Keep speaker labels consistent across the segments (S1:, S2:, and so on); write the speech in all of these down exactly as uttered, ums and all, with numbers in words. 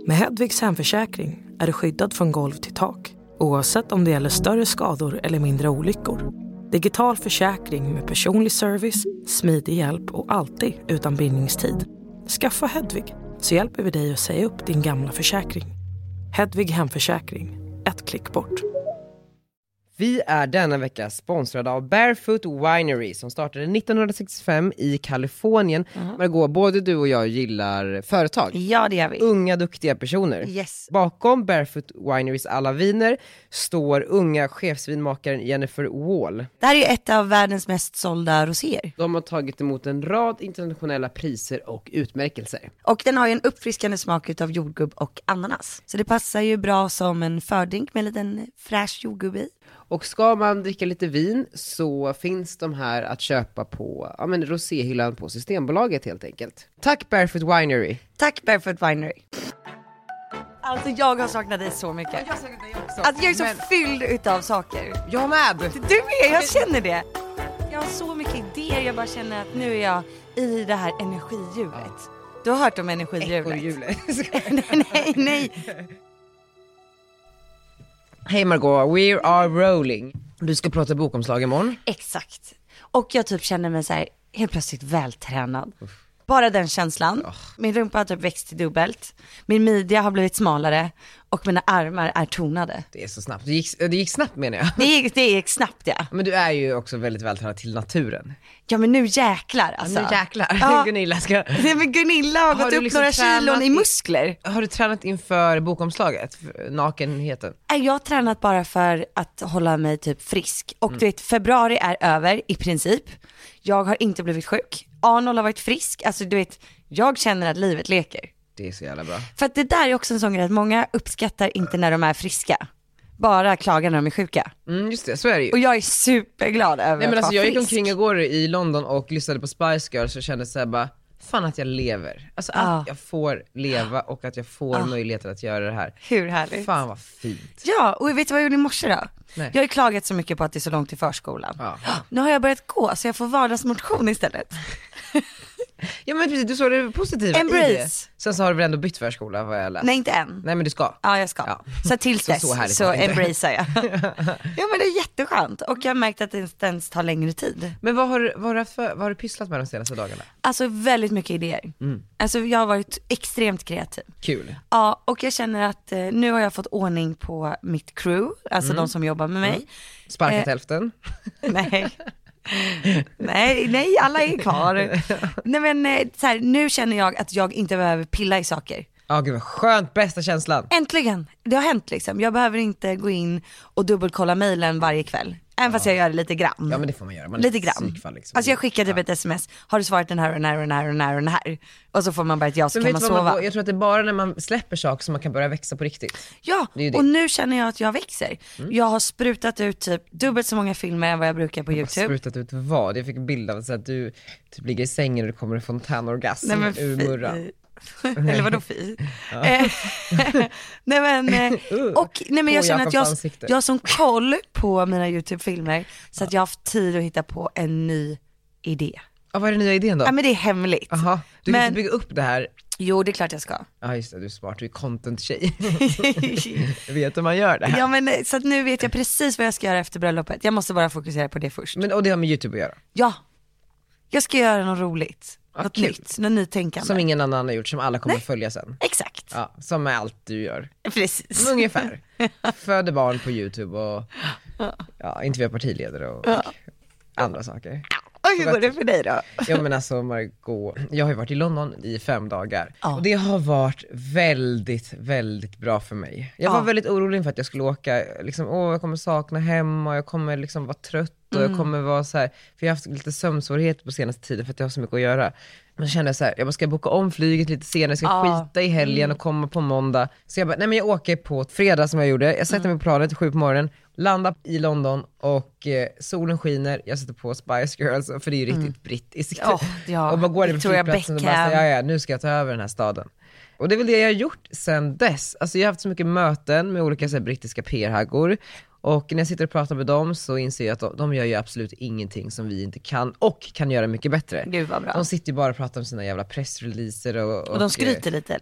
S1: Med Hedvigs hemförsäkring är du skyddad från golv till tak, oavsett om det gäller större skador eller mindre olyckor. Digital försäkring med personlig service, smidig hjälp och alltid utan bindningstid. Skaffa Hedvig så hjälper vi dig att säga upp din gamla försäkring. Hedvig hemförsäkring, ett klick bort.
S2: Vi är denna vecka sponsrade av Barefoot Winery som startade nittonhundrasextiofem i Kalifornien. Uh-huh. Margot, både du och jag gillar företag.
S3: Ja, det gör vi.
S2: Unga, duktiga personer.
S3: Yes.
S2: Bakom Barefoot Winerys alla viner står unga chefsvinmakaren Jennifer Wall.
S3: Det här är ju ett av världens mest sålda roséer.
S2: De har tagit emot en rad internationella priser och utmärkelser.
S3: Och den har ju en uppfriskande smak utav jordgubb och ananas. Så det passar ju bra som en fördrink med en liten fräsch jordgubb i.
S2: Och ska man dricka lite vin så finns de här att köpa på ja, men roséhyllan på Systembolaget helt enkelt. Tack Barefoot Winery.
S3: Tack Barefoot Winery. Alltså jag har saknat dig så mycket.
S2: Jag har saknat dig också.
S3: Alltså jag är så
S2: men...
S3: fylld utav saker.
S2: Jag med.
S3: Du med, jag känner det. Jag har så mycket idéer, jag bara känner att nu är jag i det här energihjulet. Ja. Du har hört om energihjulet?
S2: Ekorrhjulet.
S3: nej, nej, nej.
S2: Hej Margot, we are rolling. Du ska prata bokomslag imorgon.
S3: Exakt. Och jag typ känner mig så här helt plötsligt vältränad. Uff. Bara den känslan. Oh. Min rumpa har typ växt till dubbelt. Min midja har blivit smalare. Och mina armar är tonade.
S2: Det är så snabbt. Det gick, det gick snabbt menar jag.
S3: Det gick, det gick snabbt, ja.
S2: Men du är ju också väldigt vältränad till naturen.
S3: Ja, men nu jäklar alltså.
S2: Ja, nu jäklar.
S3: Ja.
S2: Gunilla ska...
S3: Nej, men Gunilla har, har gått upp liksom några kilon i muskler.
S2: Har du tränat inför bokomslaget? Nakenheten?
S3: Jag har tränat bara för att hålla mig typ frisk. Och mm. du vet, februari är över i princip. Jag har inte blivit sjuk. Arnold har varit frisk. Alltså du vet, jag känner att livet leker.
S2: Det är så jävla bra.
S3: För att det där är också en sån grej att många uppskattar inte när de är friska. Bara klagar när de är sjuka.
S2: Mm, just det, så är det ju.
S3: Och jag är superglad över
S2: Nej, men
S3: att
S2: alltså,
S3: vara
S2: jag
S3: frisk.
S2: gick omkring igår i London och lyssnade på Spice Girls och kände så här bara, fan att jag lever. Alltså att ah. jag får leva och att jag får ah. möjligheter att göra det här.
S3: Hur härligt.
S2: Fan vad fint.
S3: Ja, och vet du vad jag gjorde i morse då?
S2: Nej.
S3: Jag har ju klagat så mycket på att det är så långt till förskolan.
S2: Ah.
S3: Nu har jag börjat gå så jag får vardagsmotion istället.
S2: Ja men precis, du såg det positiva
S3: Embrace.
S2: i det. Sen så har du väl ändå bytt förskola vad jag läst.
S3: Nej, inte än.
S2: Nej men du ska.
S3: Ja, jag ska. Ja. Så tills dess så, så, så embracear jag. Ja men det är jätteskönt. Och jag har märkt att det inte ens tar längre tid.
S2: Men vad har, vad har, du, för, vad har du pysslat med de senaste dagarna?
S3: Alltså väldigt mycket idéer. Mm. Alltså jag har varit extremt kreativ.
S2: Kul.
S3: Ja, och jag känner att eh, nu har jag fått ordning på mitt crew. Alltså mm. de som jobbar med mig. Mm.
S2: Sparkat
S3: eh,
S2: hälften.
S3: Nej. nej, nej, alla är kvar. Nej men så här, nu känner jag att jag inte behöver pilla i saker.
S2: Ja, gud vad skönt, bästa känslan.
S3: Äntligen, det har hänt liksom. Jag behöver inte gå in och dubbelkolla mejlen varje kväll. Även fast jag gör det lite grann.
S2: Ja men det får man göra, man
S3: lite grann liksom. Alltså jag skickar typ ja. ett sms. Har du svarat den här och den här och den här och den här och den här? Och så får man bara ett ja, så men kan man sova man,
S2: Jag tror att det är bara när man släpper saker som man kan börja växa på riktigt.
S3: Ja, och nu känner jag att jag växer. mm. Jag har sprutat ut typ dubbelt så många filmer än vad jag brukar på
S2: jag
S3: YouTube.
S2: Sprutat ut vad? Jag fick en bild av så att du typ ligger i sängen och det kommer en fontänorgasm ur murran.
S3: Eller vadå fi? Ja. nej men och nej men jag känner att jag, jag har sån koll på mina YouTube-filmer så att jag har haft tid att hitta på en ny idé.
S2: Ja, vad är den nya idén då?
S3: Ja men det är hemligt.
S2: Aha, du
S3: men,
S2: kan inte bygga upp det här.
S3: Jo, det är klart jag ska.
S2: Ja just det, du är smart, du är content-tjej. Jag vet hur man gör det här.
S3: Ja men så att nu vet jag precis vad jag ska göra efter bröllopet. Jag måste bara fokusera på det först.
S2: Men och det har med YouTube att göra?
S3: Ja, jag ska göra något roligt. Något
S2: kul.
S3: nytt, något nytänkande.
S2: Som ingen annan har gjort, som alla kommer
S3: Nej.
S2: att följa sen.
S3: Exakt.
S2: Ja, som med allt du gör.
S3: Precis.
S2: Ungefär. Föder barn på YouTube och ja, intervjuar partiledare och ja. andra saker.
S3: Och hur går det för dig då?
S2: Ja men alltså Margot, jag har ju varit i London i fem dagar. Ja. Och det har varit väldigt, väldigt bra för mig. Jag var ja. väldigt orolig för att jag skulle åka, liksom, åh jag kommer sakna hem och jag kommer liksom vara trött. Och jag kommer vara så här, för jag har haft lite sömnsvårigheter på senaste tiden för att jag har så mycket att göra. Men kände jag så här, jag bara ska boka om flyget lite senare, jag ska ah. skita i helgen mm. och komma på måndag. Så jag bara, nej men jag åker på fredag som jag gjorde. Jag sätter mm. mig på planet sju på morgonen, landar i London och eh, solen skiner. Jag sätter på Spice Girls, för det är ju riktigt mm. brittiskt.
S3: Oh, ja.
S2: Och bara går det på flygplatsen och bara säger, ja ja, nu ska jag ta över den här staden. Och det är väl det jag har gjort sen dess. Alltså jag har haft så mycket möten med olika så här, brittiska P R-haggor. Och när jag sitter och pratar med dem så inser jag att de, de gör ju absolut ingenting som vi inte kan och kan göra mycket bättre.
S3: Gud vad bra.
S2: De sitter ju bara och pratar om sina jävla pressreleaser och, och,
S3: och de skryter lite eller?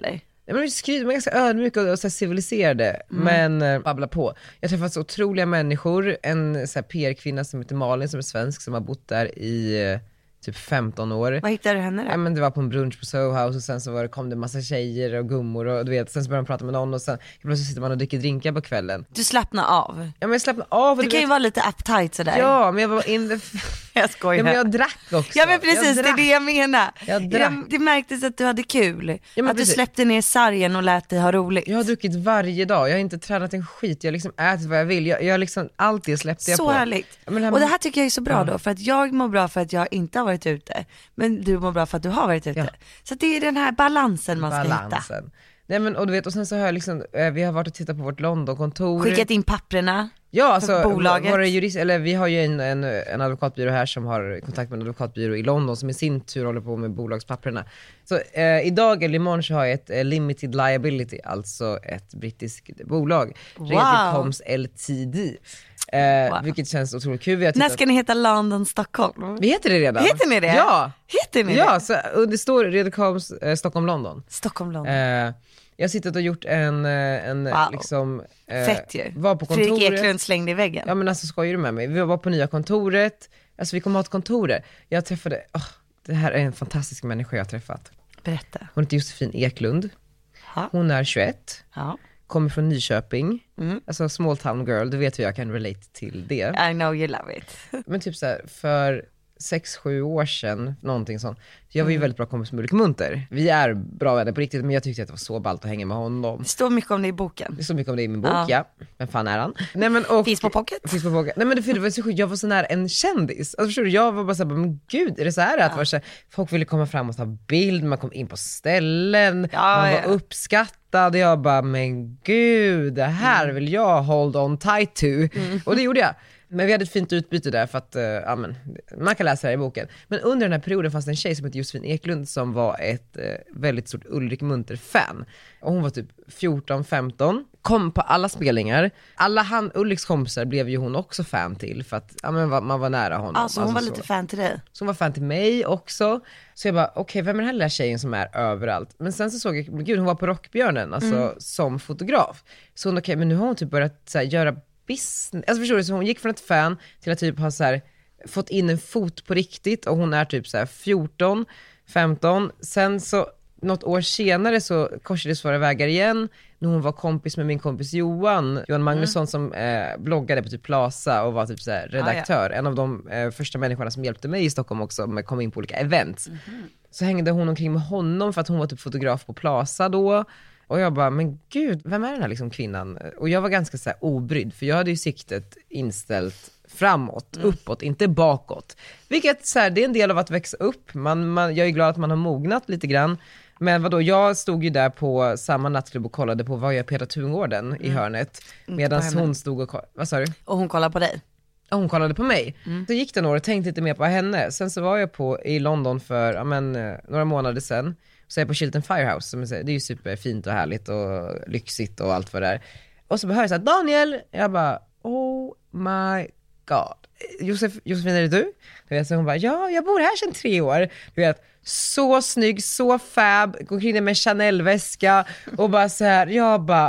S2: Men man är ganska ödmjuka och så här civiliserade, mm. men äh, babbla på. Jag har träffat så otroliga människor. En så här P R-kvinna som heter Malin som är svensk som har bott där i äh, typ femton år.
S3: Vad hittade du henne då?
S2: Ja, men det var på en brunch på Soho House och sen så var det, kom det massa tjejer och gummor och du vet, sen så började de prata med någon och sen plötsligt sitter man och dricker drinkar på kvällen.
S3: Du slappnar av.
S2: Ja men jag slappnar av.
S3: Du, du kan vet... ju vara lite uptight sådär.
S2: Ja men jag var in the...
S3: Jag skojar.
S2: Ja men jag drack också.
S3: Ja men precis, det är det jag menar.
S2: Jag drack.
S3: Jag, det märktes att du hade kul.
S2: Ja,
S3: att precis. Du släppte ner sargen och lät dig ha roligt.
S2: Jag har druckit varje dag, jag har inte tränat en skit. Jag har liksom ätit vad jag vill. Jag, jag liksom, allt det släppte jag
S3: så
S2: på.
S3: Så härligt.
S2: Ja, det här...
S3: Och det här tycker jag är så bra ja. Då. För att jag mår bra för att jag inte har varit ute. Men du mår bra för att du har varit ute. Ja. Så det är den här balansen man
S2: balansen.
S3: ska hitta.
S2: Nej men och du vet, och sen så har jag liksom, eh, vi har varit och tittat på vårt London-kontor.
S3: Skickat in papperna.
S2: Ja, alltså
S3: bolaget.
S2: Våra jurist, eller vi har ju en, en, en advokatbyrå här som har kontakt med en advokatbyrå i London som i sin tur håller på med bolagspapperna. Så eh, idag eller imorgon så har jag ett eh, limited liability, alltså ett brittiskt bolag.
S3: Wow.
S2: Redcoms L T D. Eh, wow. Vilket känns otroligt kul. Vi har
S3: när ska ni heta London Stockholm?
S2: Vi heter det redan.
S3: Heter ni det?
S2: Ja.
S3: Heter ni
S2: ja,
S3: det?
S2: Så, och det står Redcoms eh, Stockholm London.
S3: Stockholm London.
S2: Eh, jag har sittat och gjort en, en
S3: wow.
S2: liksom eh,
S3: fett ju.
S2: Var på kontoret.
S3: Fredrik Eklund slängde i väggen.
S2: Ja men alltså skojar du med mig? Vi var på nya kontoret. Alltså vi kommer ha ett kontor där. Jag träffade, oh, det här är en fantastisk människa jag har träffat.
S3: Berätta.
S2: Hon heter Josefin Eklund.
S3: Ha.
S2: Hon är tjugoett.
S3: Ja.
S2: Kommer från Nyköping.
S3: Mm.
S2: Alltså small town girl, du vet hur jag kan relate till det.
S3: I know you love it.
S2: Men typ så här, för sex, sju år sedan, någonting sånt. Jag var ju mm. väldigt bra kompis med Ulrik Munter. Vi är bra vänner på riktigt, men jag tyckte att det var så ballt att hänga med honom.
S3: Det står mycket om det i boken.
S2: Det står mycket om det i min bok, ja.
S3: ja.
S2: Vem fan är han? Nej, men, och,
S3: finns på pocket.
S2: Finns på pocket. Nej men det, det var så sjukt, jag var så nära en kändis. Alltså förstår du, jag var bara såhär, men gud, är det så här att ja. var så här, folk ville komma fram och ta bild, man kom in på ställen, ja, man var ja. uppskattad. Jag bara, men gud, det här vill jag hold on tight to. Mm. Och det gjorde jag. Men vi hade ett fint utbyte där för att, uh, ja, men, man kan läsa det här i boken. Men under den här perioden fanns det en tjej som heter Josefin Eklund som var ett uh, väldigt stort Ulrik Munter-fan. Och hon var typ fjorton femton, kom på alla spelningar. Alla han, Ulriks kompisar blev ju hon också fan till för att ja, men, man var nära honom.
S3: Alltså hon
S2: alltså,
S3: var lite fan till dig?
S2: Så hon var fan till mig också. Så jag bara, okej, okay, vem är den här lilla tjejen som är överallt? Men sen så såg jag, gud hon var på Rockbjörnen, alltså mm. som fotograf. Så hon, okej, okay, men nu har hon typ börjat så här, göra business, alltså förstår du, så hon gick från ett fan till att typ ha så här, fått in en fot på riktigt och hon är typ så här fjorton femton. Sen så något år senare så korsades våra vägar igen när hon var kompis med min kompis Johan Johan Magnusson mm. som eh, bloggade på typ Plaza och var typ så här redaktör, ah, ja. en av de eh, första människorna som hjälpte mig i Stockholm också med att komma in på olika events. Mm-hmm. Så hängde hon omkring med honom för att hon var typ fotograf på Plaza då. Och jag bara, men gud, vem är den här liksom kvinnan? Och jag var ganska så här obrydd, för jag hade ju siktet inställt framåt, mm. uppåt, inte bakåt. Vilket så här, det är en del av att växa upp. Man, man, jag är glad att man har mognat lite grann. Men vadå, jag stod ju där på samma nattklubb och kollade på vad jag Petra Tungården mm. i hörnet. Medan hon stod och kollade, vad sa du?
S3: Och hon kollade på dig?
S2: Och hon kollade på mig. Mm. Så gick det några och tänkte lite mer på henne. Sen så var jag på i London för ja, men, några månader sedan. Så jag är på Chilton Firehouse, som säger, det är ju superfint och härligt och lyxigt och allt vad det är. Och så hör jag så här, Daniel, jag bara, oh my god. Josef, Josefin, är det du? Du vet, så hon bara, ja, jag bor här sedan tre år. Du vet, så snygg, så fab, går kring med en Chanel-väska och bara så här, jag bara,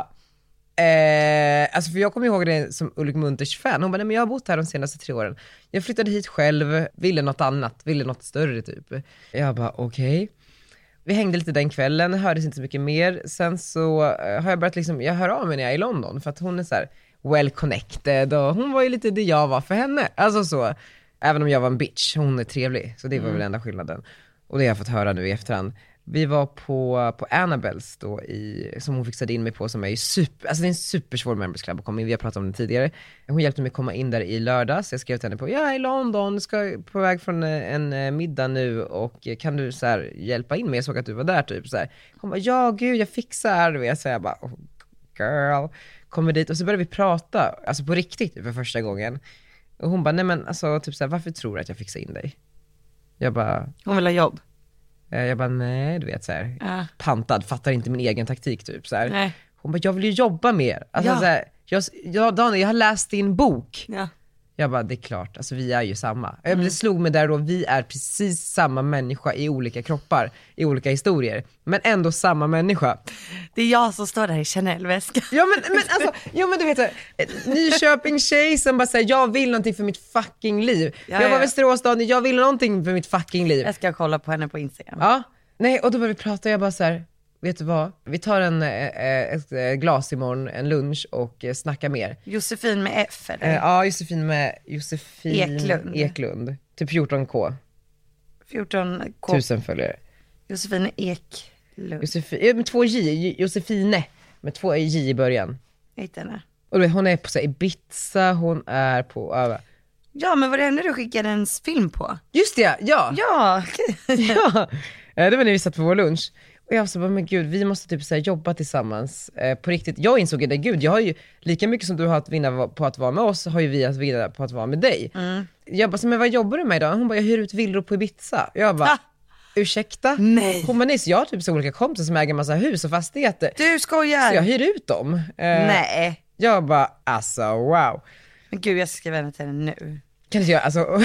S2: eh, alltså för jag kommer ihåg det som Ulrik Munters fan. Hon bara, nej men jag har bott här de senaste tre åren. Jag flyttade hit själv, ville något annat, ville något större typ. Jag bara, okej. Okay. Vi hängde lite den kvällen, hördes inte så mycket mer. Sen så uh, har jag börjat liksom, jag hör av mig när jag är i London för att hon är så här well connected och hon var ju lite det jag var för henne. Alltså så, även om jag var en bitch, hon är trevlig. Så det var mm. väl enda skillnaden. Och det har jag fått höra nu i efterhand. Vi var på, på Annabelles då i, som hon fixade in mig på, som är ju super, alltså det är en supersvår members club att komma in, vi har pratat om det tidigare. Hon hjälpte mig komma in där i lördag, så jag skrev till henne på, jag är i London, ska på väg från en, en middag nu och kan du så här hjälpa in mig, jag såg att du var där typ så här. Hon bara, ja gud jag fixar, du vet, så jag bara, oh, girl, kommer dit och så började vi prata, alltså på riktigt för första gången. Och hon bara, nej men alltså typ så här, varför tror du att jag fixar in dig? Jag bara,
S3: hon vill ha jobb.
S2: Jag bara, nej, du vet så här, ja. Pantad, fattar inte min egen taktik typ så här.
S3: Nej.
S2: Hon bara, jag vill ju jobba mer. Alltså
S3: ja.
S2: så här, jag, jag, Daniel, jag har läst din bok.
S3: Ja.
S2: Jag bara, det är klart, alltså vi är ju samma. Mm. Det slog mig där då, vi är precis samma människa i olika kroppar, i olika historier, men ändå samma människa.
S3: Det är jag som står där i Chanel-väska.
S2: Ja men, men alltså, ja men du vet, Nyköping tjej som bara säger, jag vill någonting för mitt fucking liv. Ja, jag var ja. Västeråsstaden, jag vill någonting för mitt fucking liv.
S3: Jag ska kolla på henne på Instagram.
S2: Ja, nej, och då började vi prata och jag bara så här, vet du vad? Vi tar en, ett glas imorgon, en lunch och snackar mer.
S3: Josefin med F eller?
S2: Ja, Josefin med Josefin
S3: Eklund.
S2: Eklund. Typ fjorton k.
S3: fjorton k.
S2: Tusen följare.
S3: Josefin Eklund.
S2: Josefin, med två J. Josefine. Med två J i början.
S3: Jag hittar henne.
S2: Och hon är på så här, Ibiza, hon är på över.
S3: Ja, men var det henne du skickade en film på?
S2: Just det, ja.
S3: Ja.
S2: Ja. Det var när vi satt på vår lunch. Och jag sa bara, men gud, vi måste typ så här, jobba tillsammans eh, på riktigt. Jag insåg det, gud, jag har ju lika mycket som du har att vinna på att vara med oss, har ju vi att vinna på att vara med dig. Mm. Jag bara, men vad jobbar du med idag? Hon bara, jag hyr ut villor på Ibiza. Jag bara, ah. ursäkta?
S3: Nej.
S2: Hon bara, nej, så jag har typ så olika kompisar som äger en massa hus och fastigheter.
S3: Du skojar.
S2: Så jag hyr ut dem. Eh,
S3: nej.
S2: Jag bara, alltså wow.
S3: Men gud, jag ska skriva henne till henne nu.
S2: Kan du göra, alltså.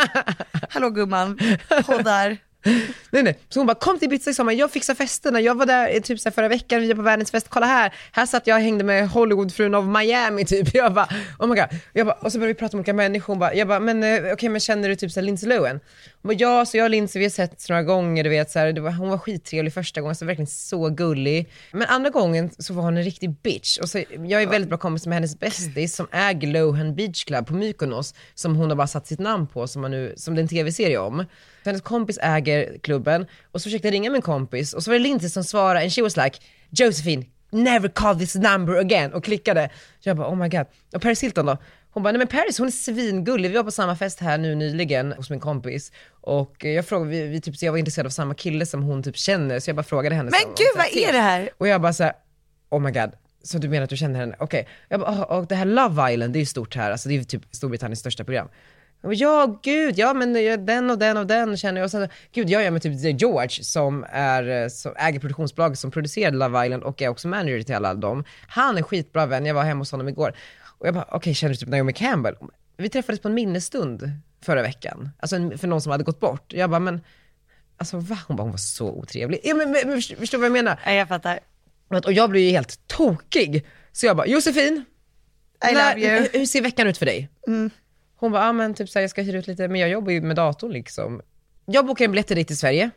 S3: Hallå gumman, poddar.
S2: Nej nej, så hon bara, kom till Ibiza i sommar, jag fixar festerna. Jag var där typ så här förra veckan, vi är på världens fest, kolla här. Här satt jag och hängde med Hollywoodfrun av Miami typ. Jag bara, oh my god. Jag bara, och så började vi prata om olika människor. Hon bara, jag bara, men okej, okay, men känner du typ så här Lindsay Lohan? Hon bara, ja, så jag och Lindsay, vi har sett några gånger, du vet så här, det var, hon var skittrevlig första gången, så verkligen så gullig. Men andra gången så var hon en riktig bitch. Och så, jag är väldigt bra kompis med hennes bästis som äger Lohan Beach Club på Mykonos, som hon har bara satt sitt namn på, som, man nu, som det är en tv-serie om. Hennes kompis äger klubben och så försökte jag ringa min kompis och så var det Lindsay som svarade and she was like, Josephine, never call this number again, och klickade. Jag bara, oh my god. Och Paris Hilton då? Hon bara, nej men Paris, hon är svingullig. Vi var på samma fest här nu nyligen hos min kompis och jag frågade, vi, vi typ, så jag var intresserad av samma kille som hon typ känner, så jag bara frågade henne.
S3: Men gud, vad är det här?
S2: Och jag bara så här, oh my god. Så du menar att du känner henne? Okej. Okay. Jag bara, och det här Love Island, det är ju stort här, alltså det är ju typ Storbritanniens största program. Ja, gud, ja men den och den och den känner jag. Och sen, gud, jag är med typ George som, är, som äger produktionsbolag som producerade Love Island och är också manager till alla dem. Han är skitbra vän, jag var hemma hos honom igår. Och jag bara, okej, okay, känner du typ Naomi Campbell? Vi träffades på en minnesstund förra veckan. Alltså för någon som hade gått bort. Jag bara, men alltså va? Hon bara, hon var så otrevlig. Ja, men, men förstår vad jag menar?
S3: Ja, jag fattar.
S2: Och jag blev ju helt tokig. Så jag bara, Josefin,
S3: I när, love you.
S2: Hur ser veckan ut för dig?
S3: Mm.
S2: Hon bara, ah, men typ så här, jag ska hyra ut lite, men jag jobbar ju med datorn liksom. Jag bokar en biljett till dig till Sverige.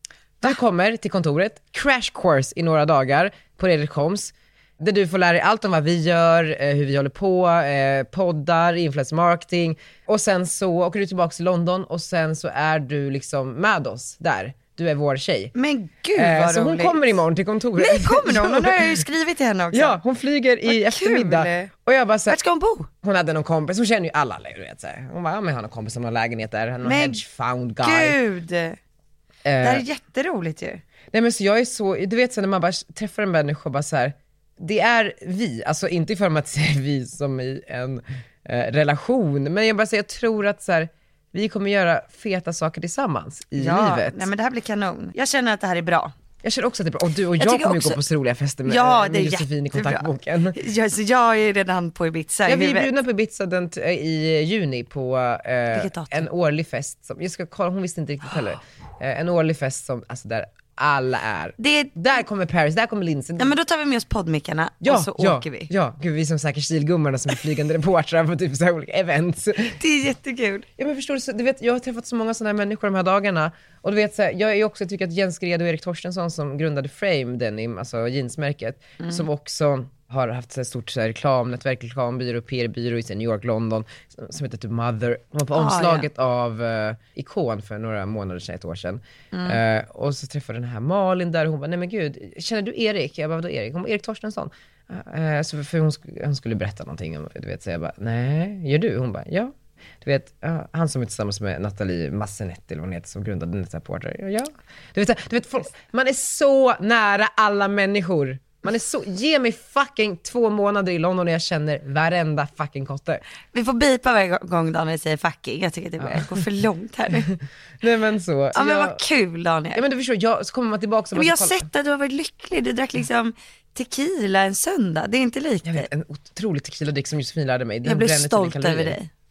S2: Du kommer till kontoret, crash course i några dagar på Redikoms, där du får lära dig allt om vad vi gör, hur vi håller på, poddar, influencer marketing. Och sen så åker du tillbaka till London och sen så är du liksom med oss där. Du är vår tjej.
S3: Men gud vad
S2: eh, Så hon
S3: roligt.
S2: Kommer imorgon till kontoret.
S3: Nej, kommer hon? Hon har jag ju skrivit till henne också.
S2: Ja, hon flyger i vad eftermiddag
S3: kul.
S2: Och jag bara så här,
S3: vart ska hon bo?
S2: Hon hade någon kompis, hon känner ju alla, du vet så här. Hon bara, ja, men jag har någon kompis som har lägenhet där, någon hedge fund guy.
S3: Gud, eh, det här är jätteroligt ju.
S2: Nej men så jag är så, du vet så när man bara träffar en människa och bara så här, det är vi, alltså inte i form att säga vi som i en eh, relation, men jag bara säger, jag tror att så här, vi kommer göra feta saker tillsammans i
S3: ja,
S2: livet.
S3: Nej men det här blir kanon. Jag känner att det här är bra.
S2: Jag känner också att det är bra. Och du och jag, jag kommer också gå på så roliga fester med,
S3: ja,
S2: med Josefin i kontaktboken.
S3: Ja, så jag är redan på Ibiza.
S2: Ja, vi är bjudna på Ibiza den t- i juni på eh, en årlig fest. Som, jag ska kolla, hon visste inte riktigt heller. Eh, en årlig fest som, alltså där alla är. Det, där kommer Paris, där kommer Lindsay.
S3: Ja, men då tar vi med oss poddmickarna ja, och så
S2: ja,
S3: åker vi.
S2: Ja, gud, vi som säkert stilgummarna som är flygande reportrar på typ så här olika events.
S3: Det är jättekul.
S2: Ja, men förstår du, du vet, jag har träffat så många sådana här människor de här dagarna. Och du vet, så här, jag är också, tycker att Jens Gred och Erik Torstensson som grundade Frame Denim, alltså jeansmärket, mm. som också har haft ett stort så här, reklamnätverk, reklambyrå, P R-byrå i New York, London, som, som heter typ Mother. Hon var på ah, omslaget ja. av uh, Ikon för några månader sedan, ett år sedan. Mm. Uh, och så träffade den här Malin där och hon bara, nej men gud, känner du Erik? Jag bara, vadå Erik? Hon bara, Erik Torstensson. Uh, så för hon, sk- hon skulle berätta någonting om, du vet, så jag bara, nej, gör du? Hon bara, ja. Du vet, uh, han som är tillsammans med Nathalie Massenetti eller vad hon heter, som grundade Netreporter. Ja, ja. Du vet, du vet folk, man är så nära alla människor. Man är så, ge mig fucking två månader i London och jag känner varenda fucking kotte.
S3: Vi får bipa varje gång Daniel säger fucking. Jag tycker att det börjar gå för långt här nu.
S2: Nej men så.
S3: Ja
S2: jag...
S3: men vad kul Daniel.
S2: Ja men du förstår, jag, så kommer man tillbaka och
S3: men jag har sett att du har varit lycklig. Du drack liksom tequila en söndag. Det är inte likt.
S2: Jag vet, en otrolig tequila-drick som Josefin lärde mig. Det
S3: jag blir stolt över dig.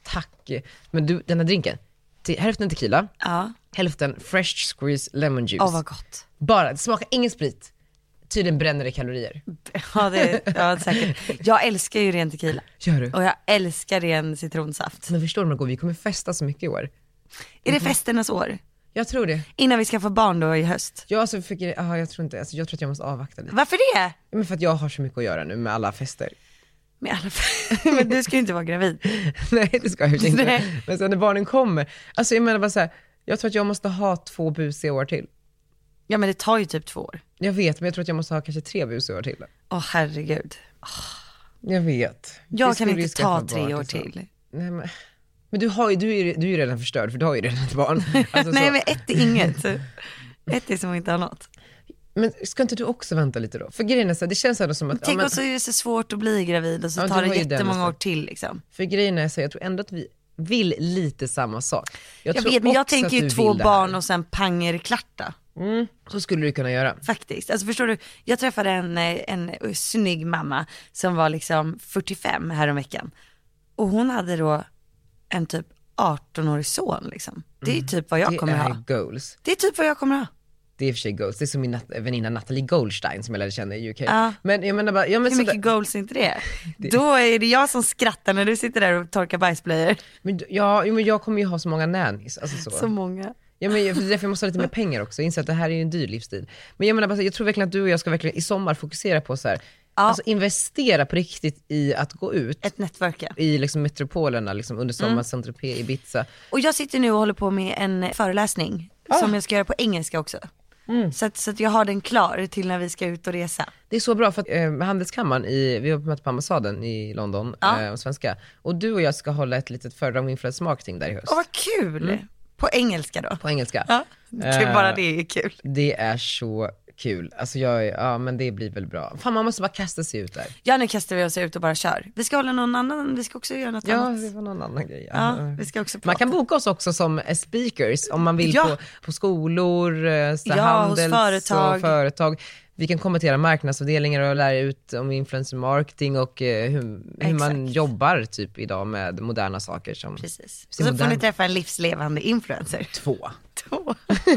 S2: tack. Men du, den här drinken, till, hälften tequila,
S3: ja.
S2: hälften fresh squeeze lemon juice.
S3: Åh, oh, vad gott.
S2: Bara, det smakar ingen sprit. Tydligen bränner det kalorier.
S3: Ja, det ja, säkert. Jag älskar ju ren tequila.
S2: Gör du?
S3: Och jag älskar ren citronsaft.
S2: Men förstår du, Margot, vi kommer festa så mycket i år.
S3: Är det festernas år?
S2: Jag tror det.
S3: Innan vi ska få barn då i höst?
S2: Ja, alltså, fick, aha, jag tror inte, alltså, jag tror att jag måste avvakta lite.
S3: Varför det?
S2: Men för att jag har så mycket att göra nu med alla fester.
S3: Med alla fester? Men du ska ju inte vara gravid.
S2: Nej, det ska jag ju inte. Nej. Men sen när barnen kommer, alltså jag menar bara så här, jag tror att jag måste ha två busiga år till.
S3: Ja, men det tar ju typ två år.
S2: Jag vet, men jag tror att jag måste ha kanske tre busiga år till.
S3: Åh, oh, herregud. Oh.
S2: Jag vet.
S3: Jag kan inte ta tre barn, år liksom. till.
S2: Nej, men... Men du, har ju, du, är, du är ju redan förstörd, för du har ju redan ett barn. Alltså,
S3: Nej,
S2: så.
S3: men ett är inget. Ett är som inte har något.
S2: Men ska inte du också vänta lite då? För grejen är så, det känns ändå som att...
S3: Tänk
S2: ja, men,
S3: också är det så svårt att bli gravid och så
S2: ja,
S3: tar det jättemånga år till liksom.
S2: För grejen är så, jag tror ändå att vi vill lite samma sak. Jag,
S3: jag
S2: tror
S3: vet, men jag tänker ju två barn och sen panger klarta.
S2: Mm, så skulle du kunna göra.
S3: Faktiskt, alltså förstår du, jag träffade en, en snygg mamma som var liksom fyrtiofem häromveckan. Och hon hade då en typ arton-årig son liksom. Det är mm. typ vad jag
S2: det
S3: kommer
S2: är
S3: ha.
S2: Goals.
S3: Det är typ vad jag kommer ha.
S2: Det är i och för sig goals. Det är som min nat- väninna Natalie Goldstein som jag lärde känna i U K.
S3: Ja.
S2: Men jag menar bara... Ja, men
S3: hur mycket
S2: där...
S3: goals är inte det? det? Då är det jag som skrattar när du sitter där och torkar bajsblöjor.
S2: Men, ja, men jag kommer ju ha så många nannies. Alltså så.
S3: så många.
S2: Ja, men jag, för därför jag måste ha lite mer pengar också. Jag inser att det här är ju en dyr livsstil. Men jag menar bara, jag tror verkligen att du och jag ska verkligen i sommar fokusera på så här. Ja. Alltså investera på riktigt i att gå ut.
S3: Ett nätverk.
S2: I liksom metropolerna, liksom under sommar, mm. Saint-Tropez, Ibiza.
S3: Och jag sitter nu och håller på med en föreläsning ah. som jag ska göra på engelska också. Mm. Så, att, så att jag har den klar till när vi ska ut och resa.
S2: Det är så bra för att eh, handelskammaren, i, vi har mött på ambassaden i London, ja. eh, och svenska. Och du och jag ska hålla ett litet föredrag om influencer marketing där i höst.
S3: Åh, vad kul! Mm. På engelska då?
S2: På engelska.
S3: Ja, eh, bara det är kul.
S2: Det är så kul. Alltså jag, ja men det blir väl bra. Fan, man måste bara kasta sig ut där.
S3: Ja, nu kastar vi oss ut och bara kör. Vi ska hålla någon annan, vi ska också göra något
S2: ja,
S3: annat.
S2: Ja, det var någon annan grej.
S3: Ja, vi ska också prata.
S2: Man kan boka oss också som speakers om man vill, ja. på, på skolor, så
S3: ja, handels hos företag.
S2: Och företag. Vi kan kommentera marknadsavdelningar och lära ut om influencer marketing och eh, hur, hur man jobbar typ idag med moderna saker. Som
S3: precis. Så modern... får ni träffa en livslevande influencer.
S2: Två.
S3: Två.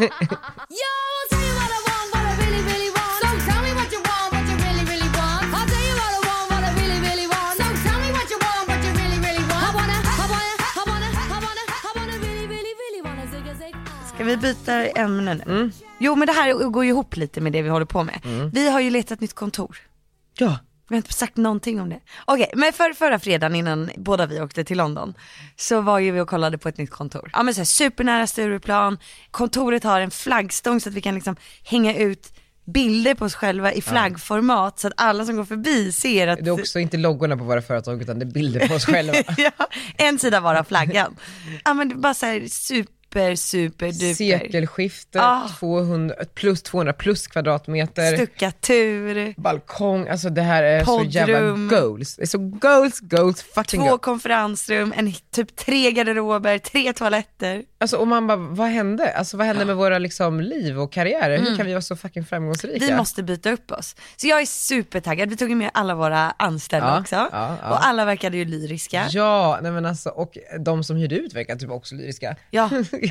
S3: Ska vi byta ämne nu? Mm. Jo, men det här går ju ihop lite med det vi håller på med. Mm. Vi har ju letat nytt kontor.
S2: Ja.
S3: Vi har inte sagt någonting om det. Okej, okay, men för, förra fredagen innan båda vi åkte till London så var ju vi och kollade på ett nytt kontor. Ja, men så här, supernära Stureplan. Kontoret har en flaggstång så att vi kan liksom hänga ut bilder på oss själva i flaggformat, ja. Så att alla som går förbi ser att...
S2: Det är också inte loggorna på våra företag utan det är bilder på oss själva.
S3: Ja, en sida var av flaggan. Ja, men det bara så här super super duper.
S2: Sekelskifte, ah. tvåhundra plus tvåhundra plus kvadratmeter.
S3: Stuckatur.
S2: Balkong, alltså det här är
S3: poddrum.
S2: Så jävla goals. Det är så goals, goals, fucking
S3: Två
S2: goals.
S3: konferensrum, en typ tre garderober, tre toaletter.
S2: Alltså och man bara, vad hände? Alltså vad hände med våra liksom liv och karriärer? Mm. Hur kan vi vara så fucking framgångsrika?
S3: Vi måste byta upp oss. Så jag är supertaggad. Vi tog med alla våra anställda ja, också. Ja, ja. Och alla verkade ju lyriska.
S2: Ja, nej men alltså, och de som hyrde ut verkade typ också lyriska.
S3: Ja,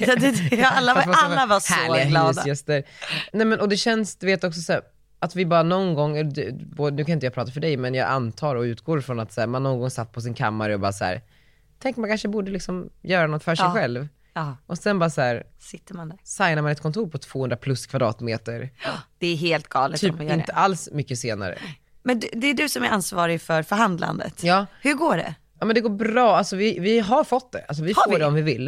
S3: ja alla, var, alla var så
S2: härliga
S3: glada.
S2: Hyresgäster. Nej men och det känns, du vet också så här, att vi bara någon gång, nu kan inte jag prata för dig men jag antar och utgår från att så här, man någon gång satt på sin kammare och bara så här, tänk man kanske borde liksom göra något för sig
S3: ja.
S2: själv.
S3: Ja.
S2: Och sen bara så här,
S3: sitter man där.
S2: Signar man ett kontor på tvåhundra plus kvadratmeter.
S3: Ja, det är helt galet.
S2: Typ inte det. Alls mycket senare.
S3: Men det är du som är ansvarig för förhandlandet.
S2: Ja.
S3: Hur går det?
S2: Ja men det går bra, alltså vi, vi har fått det. Alltså vi har får vi? det om vi vill.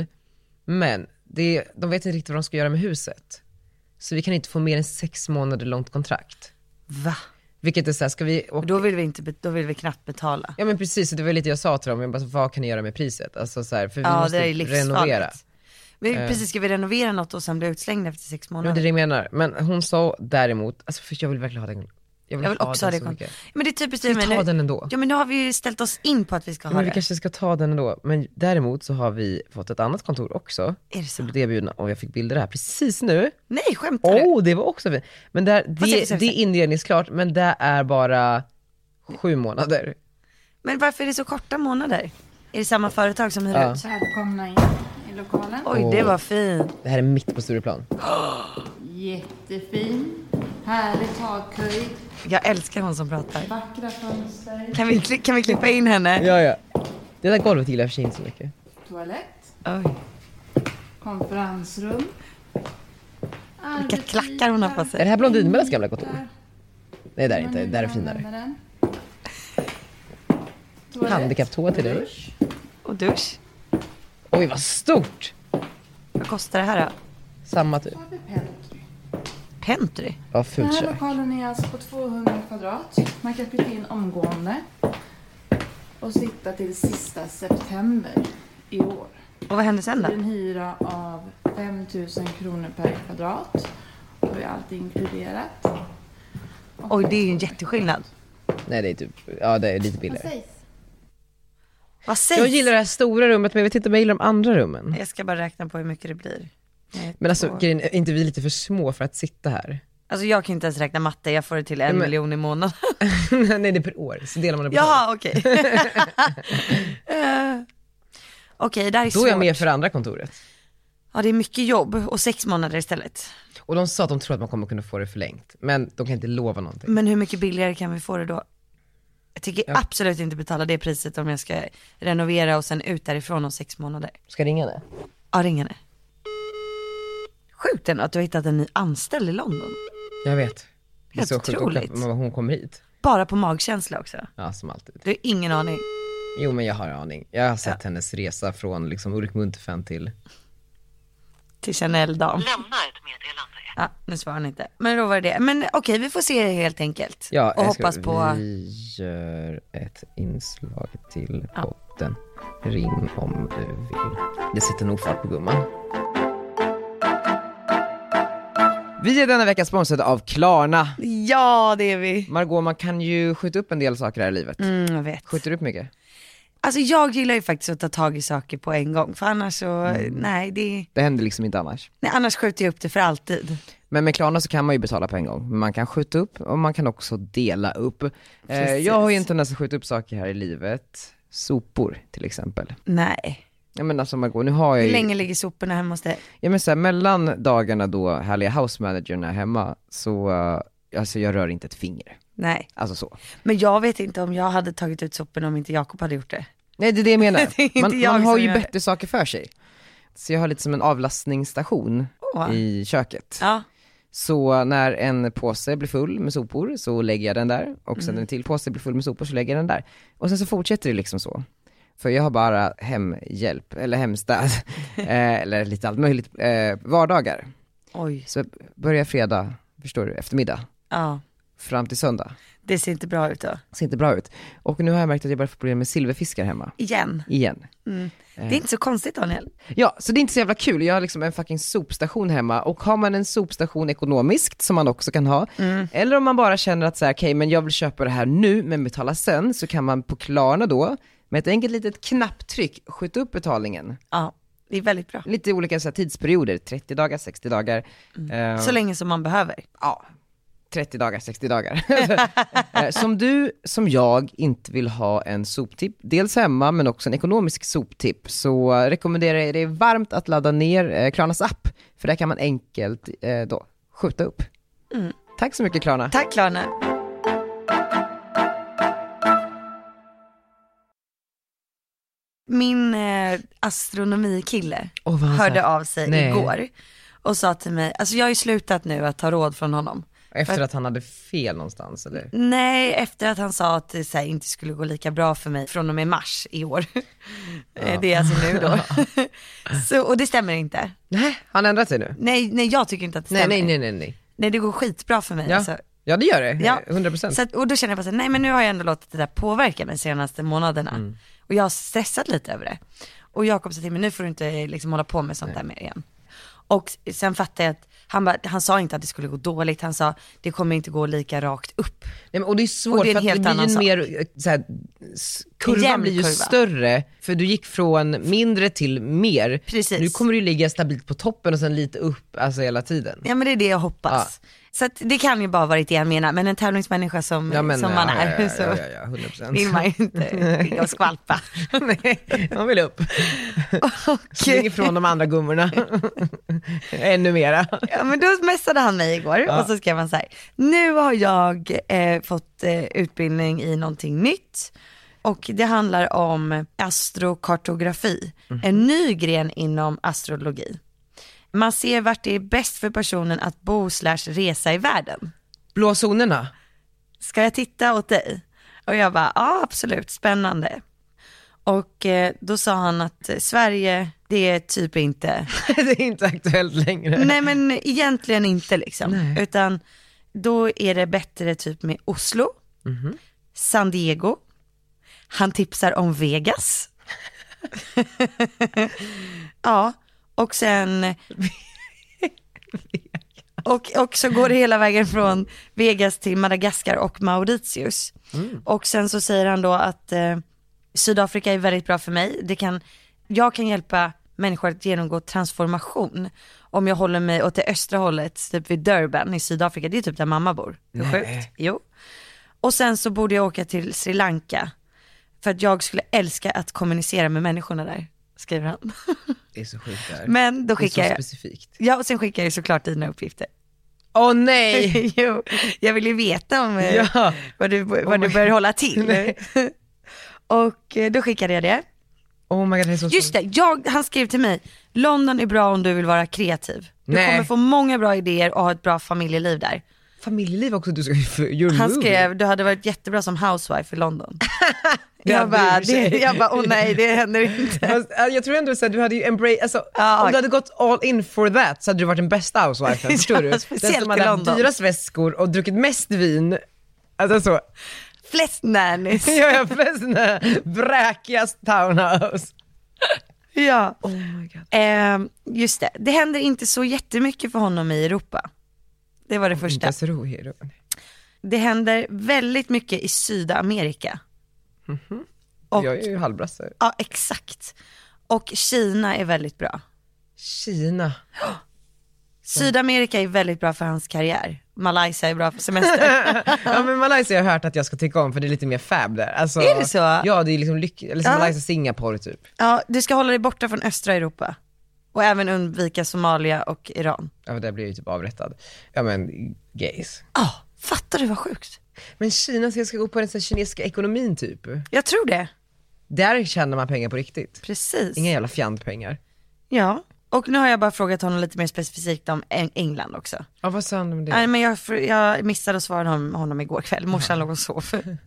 S2: Men det, de vet inte riktigt vad de ska göra med huset. Så vi kan inte få mer än sex månader långt kontrakt.
S3: Va?
S2: Vilket är så här, ska vi... Och...
S3: Då vill vi inte, då vill vi knappt betala.
S2: Ja men precis, det var lite jag sa till dem. Jag bara, vad kan ni göra med priset? Alltså så här, för vi
S3: ja,
S2: måste
S3: det är
S2: renovera.
S3: Men precis, ska vi renovera något och sen bli utslängda efter sex månader?
S2: Ja, det är det jag menar. Men hon sa däremot, alltså för jag vill verkligen ha den. Jag vill,
S3: jag vill
S2: ha
S3: också
S2: den
S3: ha det.
S2: så mycket.
S3: Men det är typiskt
S2: ska vi ta
S3: nu,
S2: den ändå?
S3: Ja men nu har vi ju ställt oss in på att vi ska
S2: ja,
S3: ha
S2: men
S3: det.
S2: Vi kanske ska ta den ändå. Men däremot så har vi fått ett annat kontor också.
S3: Är det så?
S2: Så det bjudna, och jag fick bilder här precis nu.
S3: Nej, skämtar du?
S2: Åh, oh, det var också fint. Men där, det, det är inledningsklart, men det är bara sju månader.
S3: Men varför är det så korta månader? Är det samma företag som hyr
S2: Ja.
S3: ut?
S4: Välkomna in i lokalen.
S3: Oj, det var fint.
S2: Det här är mitt på Stureplan.
S4: Jättefin. Härlig takhöjd.
S3: Jag älskar hon som pratar.
S4: Vackra fönster.
S3: Kan vi, kan vi klippa in henne?
S2: Ja, ja. Det där golvet gillar jag för sig inte så mycket.
S4: Toalett.
S3: Oj.
S4: Konferensrum.
S3: Vilka klackar hon har på sig.
S2: Är det här Blondinbellas gamla kontor? Nej, där är inte. Där är finare. Handikapptoa till dig.
S3: Och dusch.
S2: Oj, vad stort!
S3: Vad kostar det här då?
S2: Samma typ.
S4: Så har vi Pentry.
S3: Pentry?
S2: Ja,
S4: Den
S2: fullt
S4: här
S2: kök.
S4: lokalen är alltså på tvåhundra kvadrat. Man kan flytta in omgående. Och sitta till sista september i år.
S3: Och vad händer sen
S4: Det är
S3: då?
S4: en hyra av fem tusen kronor per kvadrat. Och är allt inkluderat.
S3: Oj, det är ju en jätteskillnad.
S2: Nej, det är typ, ja det är lite
S4: Vad
S2: billigare.
S4: sägs?
S3: Vad sägs?
S2: Jag gillar det här stora rummet, men jag vet inte om jag gillar de andra rummen.
S3: Jag ska bara räkna på hur mycket det blir. Ett,
S2: Men alltså,
S3: två.
S2: grejen, är inte vi lite för små för att sitta här?
S3: Alltså jag kan inte ens räkna matte, jag får det till en
S2: men-
S3: miljon i månaden.
S2: Nej, det är per år, så delar man det på
S3: Jaha, okej. Eh, Okej, det här är
S2: Då
S3: svårt.
S2: är jag med för andra kontoret.
S3: Ja, det är mycket jobb och sex månader istället.
S2: Och de sa att de tror att man kommer kunna få det förlängt. Men de kan inte lova någonting.
S3: Men hur mycket billigare kan vi få det då? Jag tycker
S2: Ja.
S3: absolut inte betala det priset om jag ska renovera och sen ut därifrån om sex månader.
S2: Ska jag ringa det?
S3: Ja, ring henne. Sjukt ändå att du har hittat en ny anställd i London.
S2: Jag vet. Det är
S3: Helt
S2: så sjukt
S3: otroligt.
S2: att hon kommer hit.
S3: Bara på magkänsla också.
S2: Ja, som alltid.
S3: Du har ingen aning.
S2: Jo, men jag har aning. Jag har sett hennes resa från liksom Ulrik Munterfen till...
S3: Till Chanel-dam.
S5: Lämna ett meddelande.
S3: Ja, nu svarar han inte. Men då var det det. Men okej, vi får se helt enkelt.
S2: Ja,
S3: och
S2: jag ska-
S3: hoppas på...
S2: Vi gör ett inslag till
S3: Ja.
S2: podden. Ring om du vill. Det sitter nog fart på gumman. Vi är denna vecka sponsrade av Klarna.
S3: Ja, det är vi.
S2: Margot, man kan ju skjuta upp en del saker här i livet.
S3: Mm, jag vet.
S2: Skjuter du upp mycket?
S3: Alltså jag gillar ju faktiskt att ta tag i saker på en gång. För annars så,
S2: Mm.
S3: nej, det,
S2: Det händer liksom inte annars.
S3: nej, annars skjuter jag upp det för alltid.
S2: Men med Klarna så kan man ju betala på en gång. Men man kan skjuta upp och man kan också dela upp. Eh,
S3: Precis.
S2: jag har ju en tendens att skjuta upp saker här i livet. Sopor till exempel.
S3: Nej.
S2: Ja, men alltså Margot, nu har jag
S3: Hur
S2: ju...
S3: länge ligger soporna hemma hos dig?
S2: Ja, men så här, mellan dagarna då härliga house managern är hemma så uh, alltså jag rör inte ett finger.
S3: Nej.
S2: Alltså så.
S3: Men jag vet inte om jag hade tagit ut soporna om inte Jakob hade gjort det.
S2: Nej, det är det jag menar.
S3: Det är inte
S2: man
S3: jag
S2: man har
S3: som
S2: ju
S3: gör det.
S2: bättre saker för sig. Så jag har lite som en avlastningsstation
S3: Åh.
S2: i köket.
S3: Ja.
S2: Så när en påse blir full med sopor så lägger jag den där. Och sen
S3: Mm.
S2: när en till påse blir full med sopor så lägger jag den där. Och sen så fortsätter det liksom så. För jag har bara hemhjälp, eller hemstäd, eh, eller lite allt möjligt, eh, vardagar.
S3: Oj.
S2: Så börjar fredag, förstår du, eftermiddag,
S3: Ja.
S2: fram till söndag.
S3: Det ser inte bra ut då.
S2: Ser inte bra ut. Och nu har jag märkt att jag börjar få problem med silverfiskar hemma.
S3: Igen.
S2: Igen.
S3: Mm. Det är inte så konstigt, Daniel.
S2: Ja, så det är inte så jävla kul. Jag har liksom en fucking sopstation hemma. Och har man en sopstation ekonomiskt, som man också kan ha,
S3: Mm.
S2: eller om man bara känner att så här, okej, men jag vill köpa det här nu, men betala sen, så kan man på Klarna då, med ett enkelt litet knapptryck, skjuta upp betalningen.
S3: Ja, det är väldigt bra.
S2: Lite olika så här, tidsperioder, trettio dagar, sextio dagar. Eh,
S3: Så länge som man behöver.
S2: Ja, trettio dagar, sextio dagar. Eh, som du, som jag, inte vill ha en soptipp, dels hemma men också en ekonomisk soptipp, så eh, rekommenderar jag dig varmt att ladda ner eh, Klarnas app, för där kan man enkelt eh, då skjuta upp.
S3: Mm.
S2: Tack så mycket, Klarna.
S3: Tack, Klarna. Min eh, astronomikille
S2: Oh, vad han
S3: hörde
S2: sa.
S3: av sig
S2: Nej.
S3: igår och sa till mig, alltså jag har ju slutat nu att ta råd från honom.
S2: Efter
S3: för-
S2: att han hade fel någonstans, eller?
S3: Nej, efter att han sa att det så här, inte skulle gå lika bra för mig från och med mars i år. Eh, Det är alltså nu då. Så, och det stämmer inte.
S2: Nej, han har ändrat sig nu?
S3: Nej, nej, jag tycker inte att det
S2: Nej,
S3: stämmer.
S2: nej, nej, nej, nej.
S3: Nej, det går skitbra för mig.
S2: Ja.
S3: Alltså.
S2: Ja, det gör det.
S3: Ja.
S2: hundra procent.
S3: Så att, och då känner jag bara så här, nej men nu har jag ändå låtit det där påverka mig de senaste månaderna.
S2: Mm.
S3: Och jag har stressat lite över det. Och Jakob sa till mig, nu får du inte liksom hålla på med sånt där mer igen. Och sen fattade jag att han, bara, han sa inte att det skulle gå dåligt, han sa det kommer inte gå lika rakt upp.
S2: Nej, men, och det är svårt,
S3: Och det är en
S2: för att
S3: helt
S2: det blir
S3: annan
S2: ju
S3: sak.
S2: mer, eh, så här, s- kurvan
S3: jämn
S2: blir ju
S3: kurva.
S2: större, för du gick från mindre till mer.
S3: Precis.
S2: Nu kommer du ligga stabilt på toppen och sen lite upp, alltså hela tiden.
S3: Ja men det är det jag hoppas. Så att det kan ju bara varit det han menar, men en tävlingsmänniska som,
S2: ja, men,
S3: som
S2: ja,
S3: man
S2: ja,
S3: är
S2: ja,
S3: så
S2: ja, ja, ja, hundra procent.
S3: vill man ju inte ligga och skvalpa.
S2: Nej, man vill upp.
S3: Och,
S2: spring ifrån de andra gummorna. Ännu mera.
S3: Ja, men då messade han mig igår ja. Och så skrev han så här: nu har jag eh, fått eh, utbildning i någonting nytt. Och det handlar om astrokartografi, mm. en ny gren inom astrologi. Man ser vart det är bäst för personen att bo slash resa i världen.
S2: Blå zonerna.
S3: Ska jag titta åt dig? Och jag bara, ja absolut, spännande. Och eh, då sa han att eh, Sverige, det är typ inte...
S2: det är inte aktuellt längre.
S3: Nej, men egentligen inte liksom.
S2: Nej.
S3: Utan då är det bättre typ med Oslo, mm-hmm. San Diego. Han tipsar om Vegas. Ja, och sen... och, och så går det hela vägen från Vegas till Madagaskar och Mauritius. Mm. Och sen så säger han då att eh, Sydafrika är väldigt bra för mig. Det kan, jag kan hjälpa människor att genomgå transformation om jag håller mig åt det östra hållet, typ vid Durban i Sydafrika. Det är typ där mamma bor. Det är sjukt. Jo. Och sen så borde jag åka till Sri Lanka för att jag skulle älska att kommunicera med människorna där, skriver han.
S2: Det är så sjukt där.
S3: Men då skickar
S2: det är så
S3: jag,
S2: specifikt.
S3: Ja, och sen skickar jag såklart dina uppgifter.
S2: Åh oh, nej!
S3: Jo, jag vill ju veta om
S2: ja.
S3: vad du, vad oh du bör hålla till. Och då skickade jag det.
S2: Oh my God, det är så
S3: Just det, jag, han skrev till mig: London är bra om du vill vara kreativ. Du nej. kommer få många bra idéer och ha ett bra familjeliv där.
S2: Familjeliv också, du ska
S3: ju Han
S2: movie.
S3: skrev, du hade varit jättebra som housewife i London. jag, bara, det, jag bara, åh nej, det händer inte.
S2: Jag tror ändå att du hade ju embrace, alltså, ja, om du hade gått all in for that så hade du varit den bästa housewife, förstår du?
S3: Speciellt
S2: den som hade haft dyrast väskor och druckit mest vin. Alltså så.
S3: Flest nannies.
S2: ja, ja, flest nannies. Bräkigast townhouse.
S3: Ja.
S2: Oh my God.
S3: Eh, just det, det händer inte så jättemycket för honom i Europa. Det var det första. Det händer väldigt mycket i Sydamerika.
S2: Mm-hmm. Och, jag är ju halvbrasse.
S3: Ja, exakt. Och Kina är väldigt bra.
S2: Kina.
S3: Sydamerika är väldigt bra för hans karriär. Malaysia är bra för semester.
S2: ja, men Malaysia har jag hört att jag ska tycka om för det är lite mer fab där. Alltså,
S3: är det så?
S2: Ja, det är liksom lyck- eller som ja. Malaysia, Singapore typ.
S3: Ja, du ska hålla dig borta från östra Europa. Och även undvika Somalia och Iran.
S2: Ja, där blir jag ju typ avrättad. Ja, men gays.
S3: Ja, oh, fattar du vad sjukt?
S2: Men Kina ska, ska gå på den så kinesiska ekonomin typ.
S3: Jag tror det.
S2: Där tjänar man pengar på riktigt.
S3: Precis.
S2: Inga jävla fjantpengar.
S3: Ja, och nu har jag bara frågat honom lite mer specifikt om England också.
S2: Ja, vad sa han om det?
S3: Nej, men jag, jag missade att svara honom, honom igår kväll. Morsan låg och sov.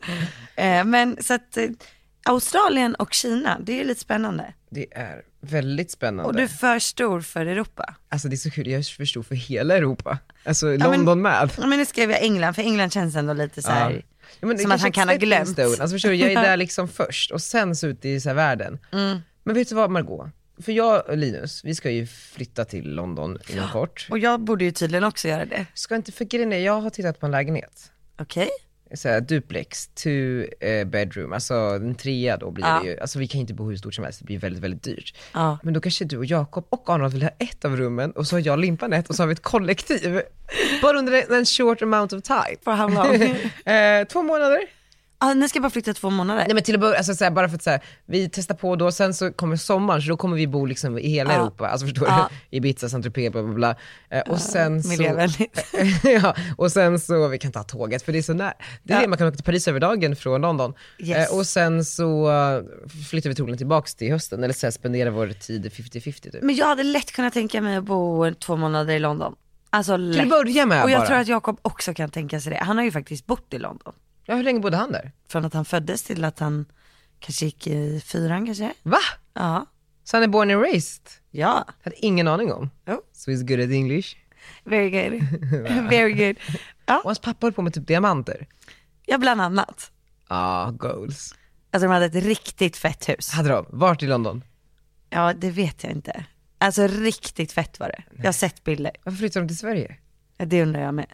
S3: eh, men så att eh, Australien och Kina, det är lite spännande.
S2: Det är väldigt spännande.
S3: Och du är för stor för Europa.
S2: Alltså det är så kul, jag är för stor för hela Europa. Alltså London ja, men, med.
S3: Ja, men nu skrev jag England, för England känns ändå lite så här, ja, men som att han kan ha glömt.
S2: Alltså förstår du, jag är där liksom först och sen så ut i så här världen. Mm. Men vet du vad Margot? För jag och Linus, vi ska ju flytta till London inom ja. kort.
S3: Och jag borde ju tydligen också göra det.
S2: Ska inte för grejen är, jag har tittat på en lägenhet.
S3: Okej. Okay.
S2: Så här, duplex, two eh, bedroom, alltså en trea då blir ja. det ju, alltså vi kan inte bo hur stort som helst, det blir väldigt, väldigt dyrt. Ja. Men då kanske du och Jakob och Arnold vill ha ett av rummen och så har jag Limpan ett och så har vi ett kollektiv. Bara under en short amount of time.
S3: For how long?
S2: eh, två månader.
S3: Ah, ni ska bara flytta två månader?
S2: Nej men till att börja, alltså, såhär, bara för att såhär, vi testar på då, sen så kommer sommaren så då kommer vi bo liksom i hela ah. Europa, alltså förstår ah. du, Ibiza, Saint-Tropez, bla bla bla. Eh, och sen uh, så ja, och sen så, vi kan ta tåget för det är så nära. Det är ja. det, man kan åka till Paris över dagen från London. Yes. Eh, och sen så uh, flyttar vi troligen tillbaks till hösten, eller såhär, spendera vår tid fifty fifty typ.
S3: Men jag hade lätt kunnat tänka mig att bo två månader i London. Alltså lätt.
S2: Till att börja med.
S3: Och jag
S2: bara.
S3: tror att Jakob också kan tänka sig det. Han har ju faktiskt bott i London.
S2: Ja, hur länge bodde han där?
S3: Från att han föddes till att han kanske gick i fyran kanske.
S2: Va?
S3: Ja.
S2: Så han är born and raised?
S3: Ja.
S2: Hade ingen aning om.
S3: Oh.
S2: So he's good at English.
S3: Very good. Very good. Ja.
S2: Och hans pappa höll på med typ diamanter.
S3: Ja, bland annat.
S2: Ja, ah, goals.
S3: Alltså de hade ett riktigt fett hus.
S2: Hade de? Vart i London?
S3: Ja, det vet jag inte. Alltså riktigt fett var det. Nej. Jag har sett bilder.
S2: Varför flyttade de till Sverige?
S3: Ja, det undrar jag med.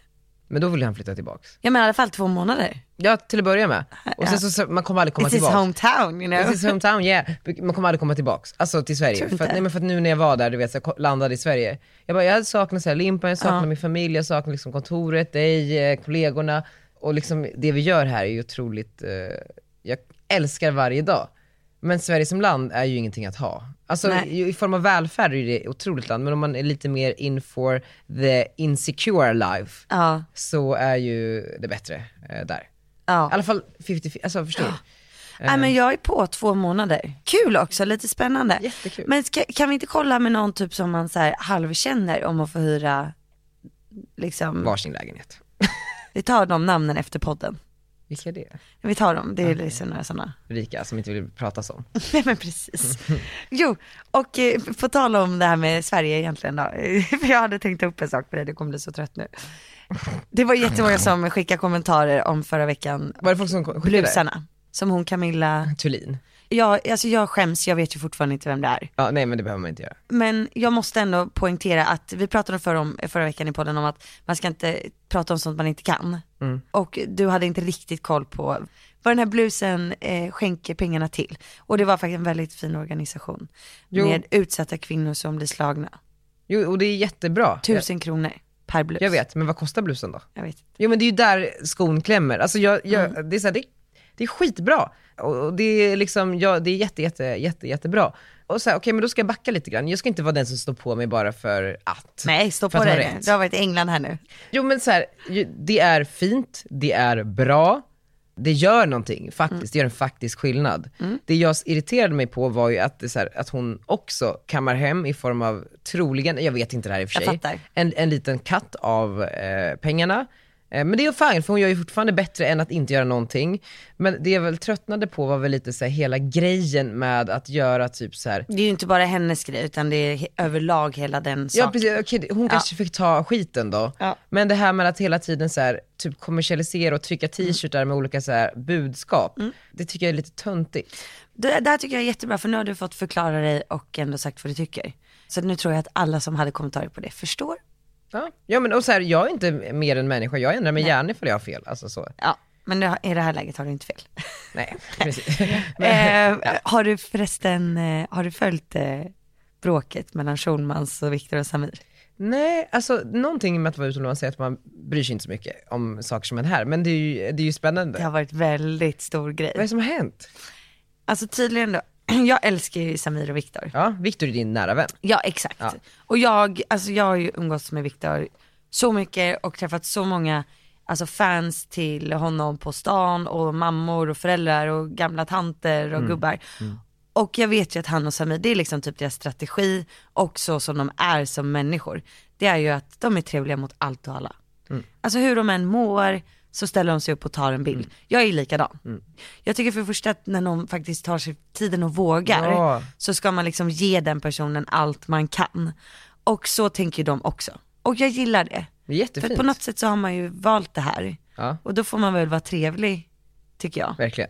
S2: Men då vill han flytta tillbaks.
S3: Ja men i alla fall två månader.
S2: Ja, till att börja med. Och sen så, så man kommer aldrig komma
S3: It's
S2: tillbaks.
S3: It's his hometown, you know.
S2: It's his hometown, yeah. Man kommer aldrig komma tillbaks. Alltså till Sverige. För att, nej, men för att nu när jag var där, du vet, så jag landade i Sverige. Jag bara, jag hade saknat så här, Limpan, jag saknade ja. min familj, jag saknade liksom kontoret, dig, kollegorna. Och liksom det vi gör här är ju otroligt, eh, jag älskar varje dag. Men Sverige som land är ju ingenting att ha. Alltså i, i form av välfärd är det otroligt land. Men om man är lite mer in for the insecure life
S3: ja.
S2: så är ju det bättre eh, där.
S3: Ja.
S2: I alla fall femtio, alltså förstår du?
S3: Ja. Nej uh. men jag är på två månader. Kul också, lite spännande.
S2: Jättekul.
S3: Men ska, kan vi inte kolla med någon typ som man så här halvkänner om att få hyra liksom...
S2: varsin lägenhet.
S3: Vi tar de namnen efter podden.
S2: Vilka är det?
S3: Vi tar dem, det är okay. liksom några sådana.
S2: Rika som inte vill prata om.
S3: Nej men precis. Jo, och eh, på tal om det här med Sverige egentligen då. För jag hade tänkt upp en sak för det, det kommer bli så trött nu. Det var jättemånga som skickade kommentarer om förra veckan.
S2: Var det folk som skickade?
S3: Blusarna. Som hon Camilla
S2: Thulin.
S3: Ja, alltså jag skäms, jag vet ju fortfarande inte vem det är.
S2: Ja, nej men det behöver man inte göra.
S3: Men jag måste ändå poängtera att vi pratade förra, om, förra veckan i podden om att man ska inte prata om sånt man inte kan.
S2: Mm.
S3: Och du hade inte riktigt koll på vad den här blusen eh, skänker pengarna till. Och det var faktiskt en väldigt fin organisation. Jo. Med utsatta kvinnor som blir slagna.
S2: Jo, och det är jättebra.
S3: Tusen jag... kronor per blus.
S2: Jag vet, men vad kostar blusen då?
S3: Jag vet inte.
S2: Jo men det är ju där skon klämmer. Alltså jag, jag, mm. det är så här, det, det är skitbra. Och det är liksom, ja, det är jätte, jätte, jätte, jättebra. Och så här, okej okay, men då ska jag backa lite grann. Jag ska inte vara den som står på mig bara för att.
S3: Nej, stå på dig. Du har varit i England här nu.
S2: Jo men så här, det är fint, det är bra. Det gör någonting faktiskt, mm. det gör en faktisk skillnad. Mm. Det jag irriterade mig på var ju att, det så här, att hon också kammar hem i form av troligen, jag vet inte det här i och för sig, en, en liten katt av eh, pengarna. Men det är ju fine, för hon gör ju fortfarande bättre än att inte göra någonting. Men det jag väl tröttnade på var väl lite så här, hela grejen med att göra typ så här.
S3: Det är ju inte bara hennes grej, utan det är överlag hela den saken.
S2: Ja precis, okay, hon kanske ja. fick ta skiten då.
S3: Ja.
S2: Men det här med att hela tiden så här, typ kommersialisera och trycka t-shirtar med olika så här, budskap. Mm. Det tycker jag är lite töntigt.
S3: Det, det här tycker jag är jättebra, för nu har du fått förklara dig och ändå sagt vad du tycker. Så nu tror jag att alla som hade kommentarer på det förstår.
S2: Ja, ja men och så här, jag är inte mer än människa, jag ändrar mig Nej. gärna ifall jag har fel, alltså så.
S3: Ja, men nu, i det här läget har du inte fel.
S2: Nej, precis.
S3: men, eh, ja. Har du förresten, eh, har du följt eh, bråket mellan Schulmans och Viktor och Samir?
S2: Nej, alltså någonting med att vara utomlands är att man bryr sig inte så mycket om saker som är här, men det är ju, det är ju spännande.
S3: Det har varit väldigt stor grej.
S2: Vad är det som har hänt?
S3: Alltså tydligen då, jag älskar ju Samir och Viktor.
S2: Ja, Viktor är din nära vän.
S3: Ja, exakt. Ja. Och jag, alltså jag har ju umgåtts med Viktor så mycket och träffat så många alltså fans till honom på stan och mammor och föräldrar och gamla tanter och mm. gubbar. Mm. Och jag vet ju att han och Samir, det är liksom typ deras strategi och så som de är som människor. Det är ju att de är trevliga mot allt och alla. Mm. Alltså hur de än mår så ställer de sig upp och tar en bild. Mm. Jag är ju likadan. Mm. Jag tycker för det första att när någon faktiskt tar sig tiden och vågar ja. så ska man liksom ge den personen allt man kan. Och så tänker de också. Och jag gillar det.
S2: Det är jättefint.
S3: För på något sätt så har man ju valt det här. Ja. Och då får man väl vara trevlig, tycker jag.
S2: Verkligen.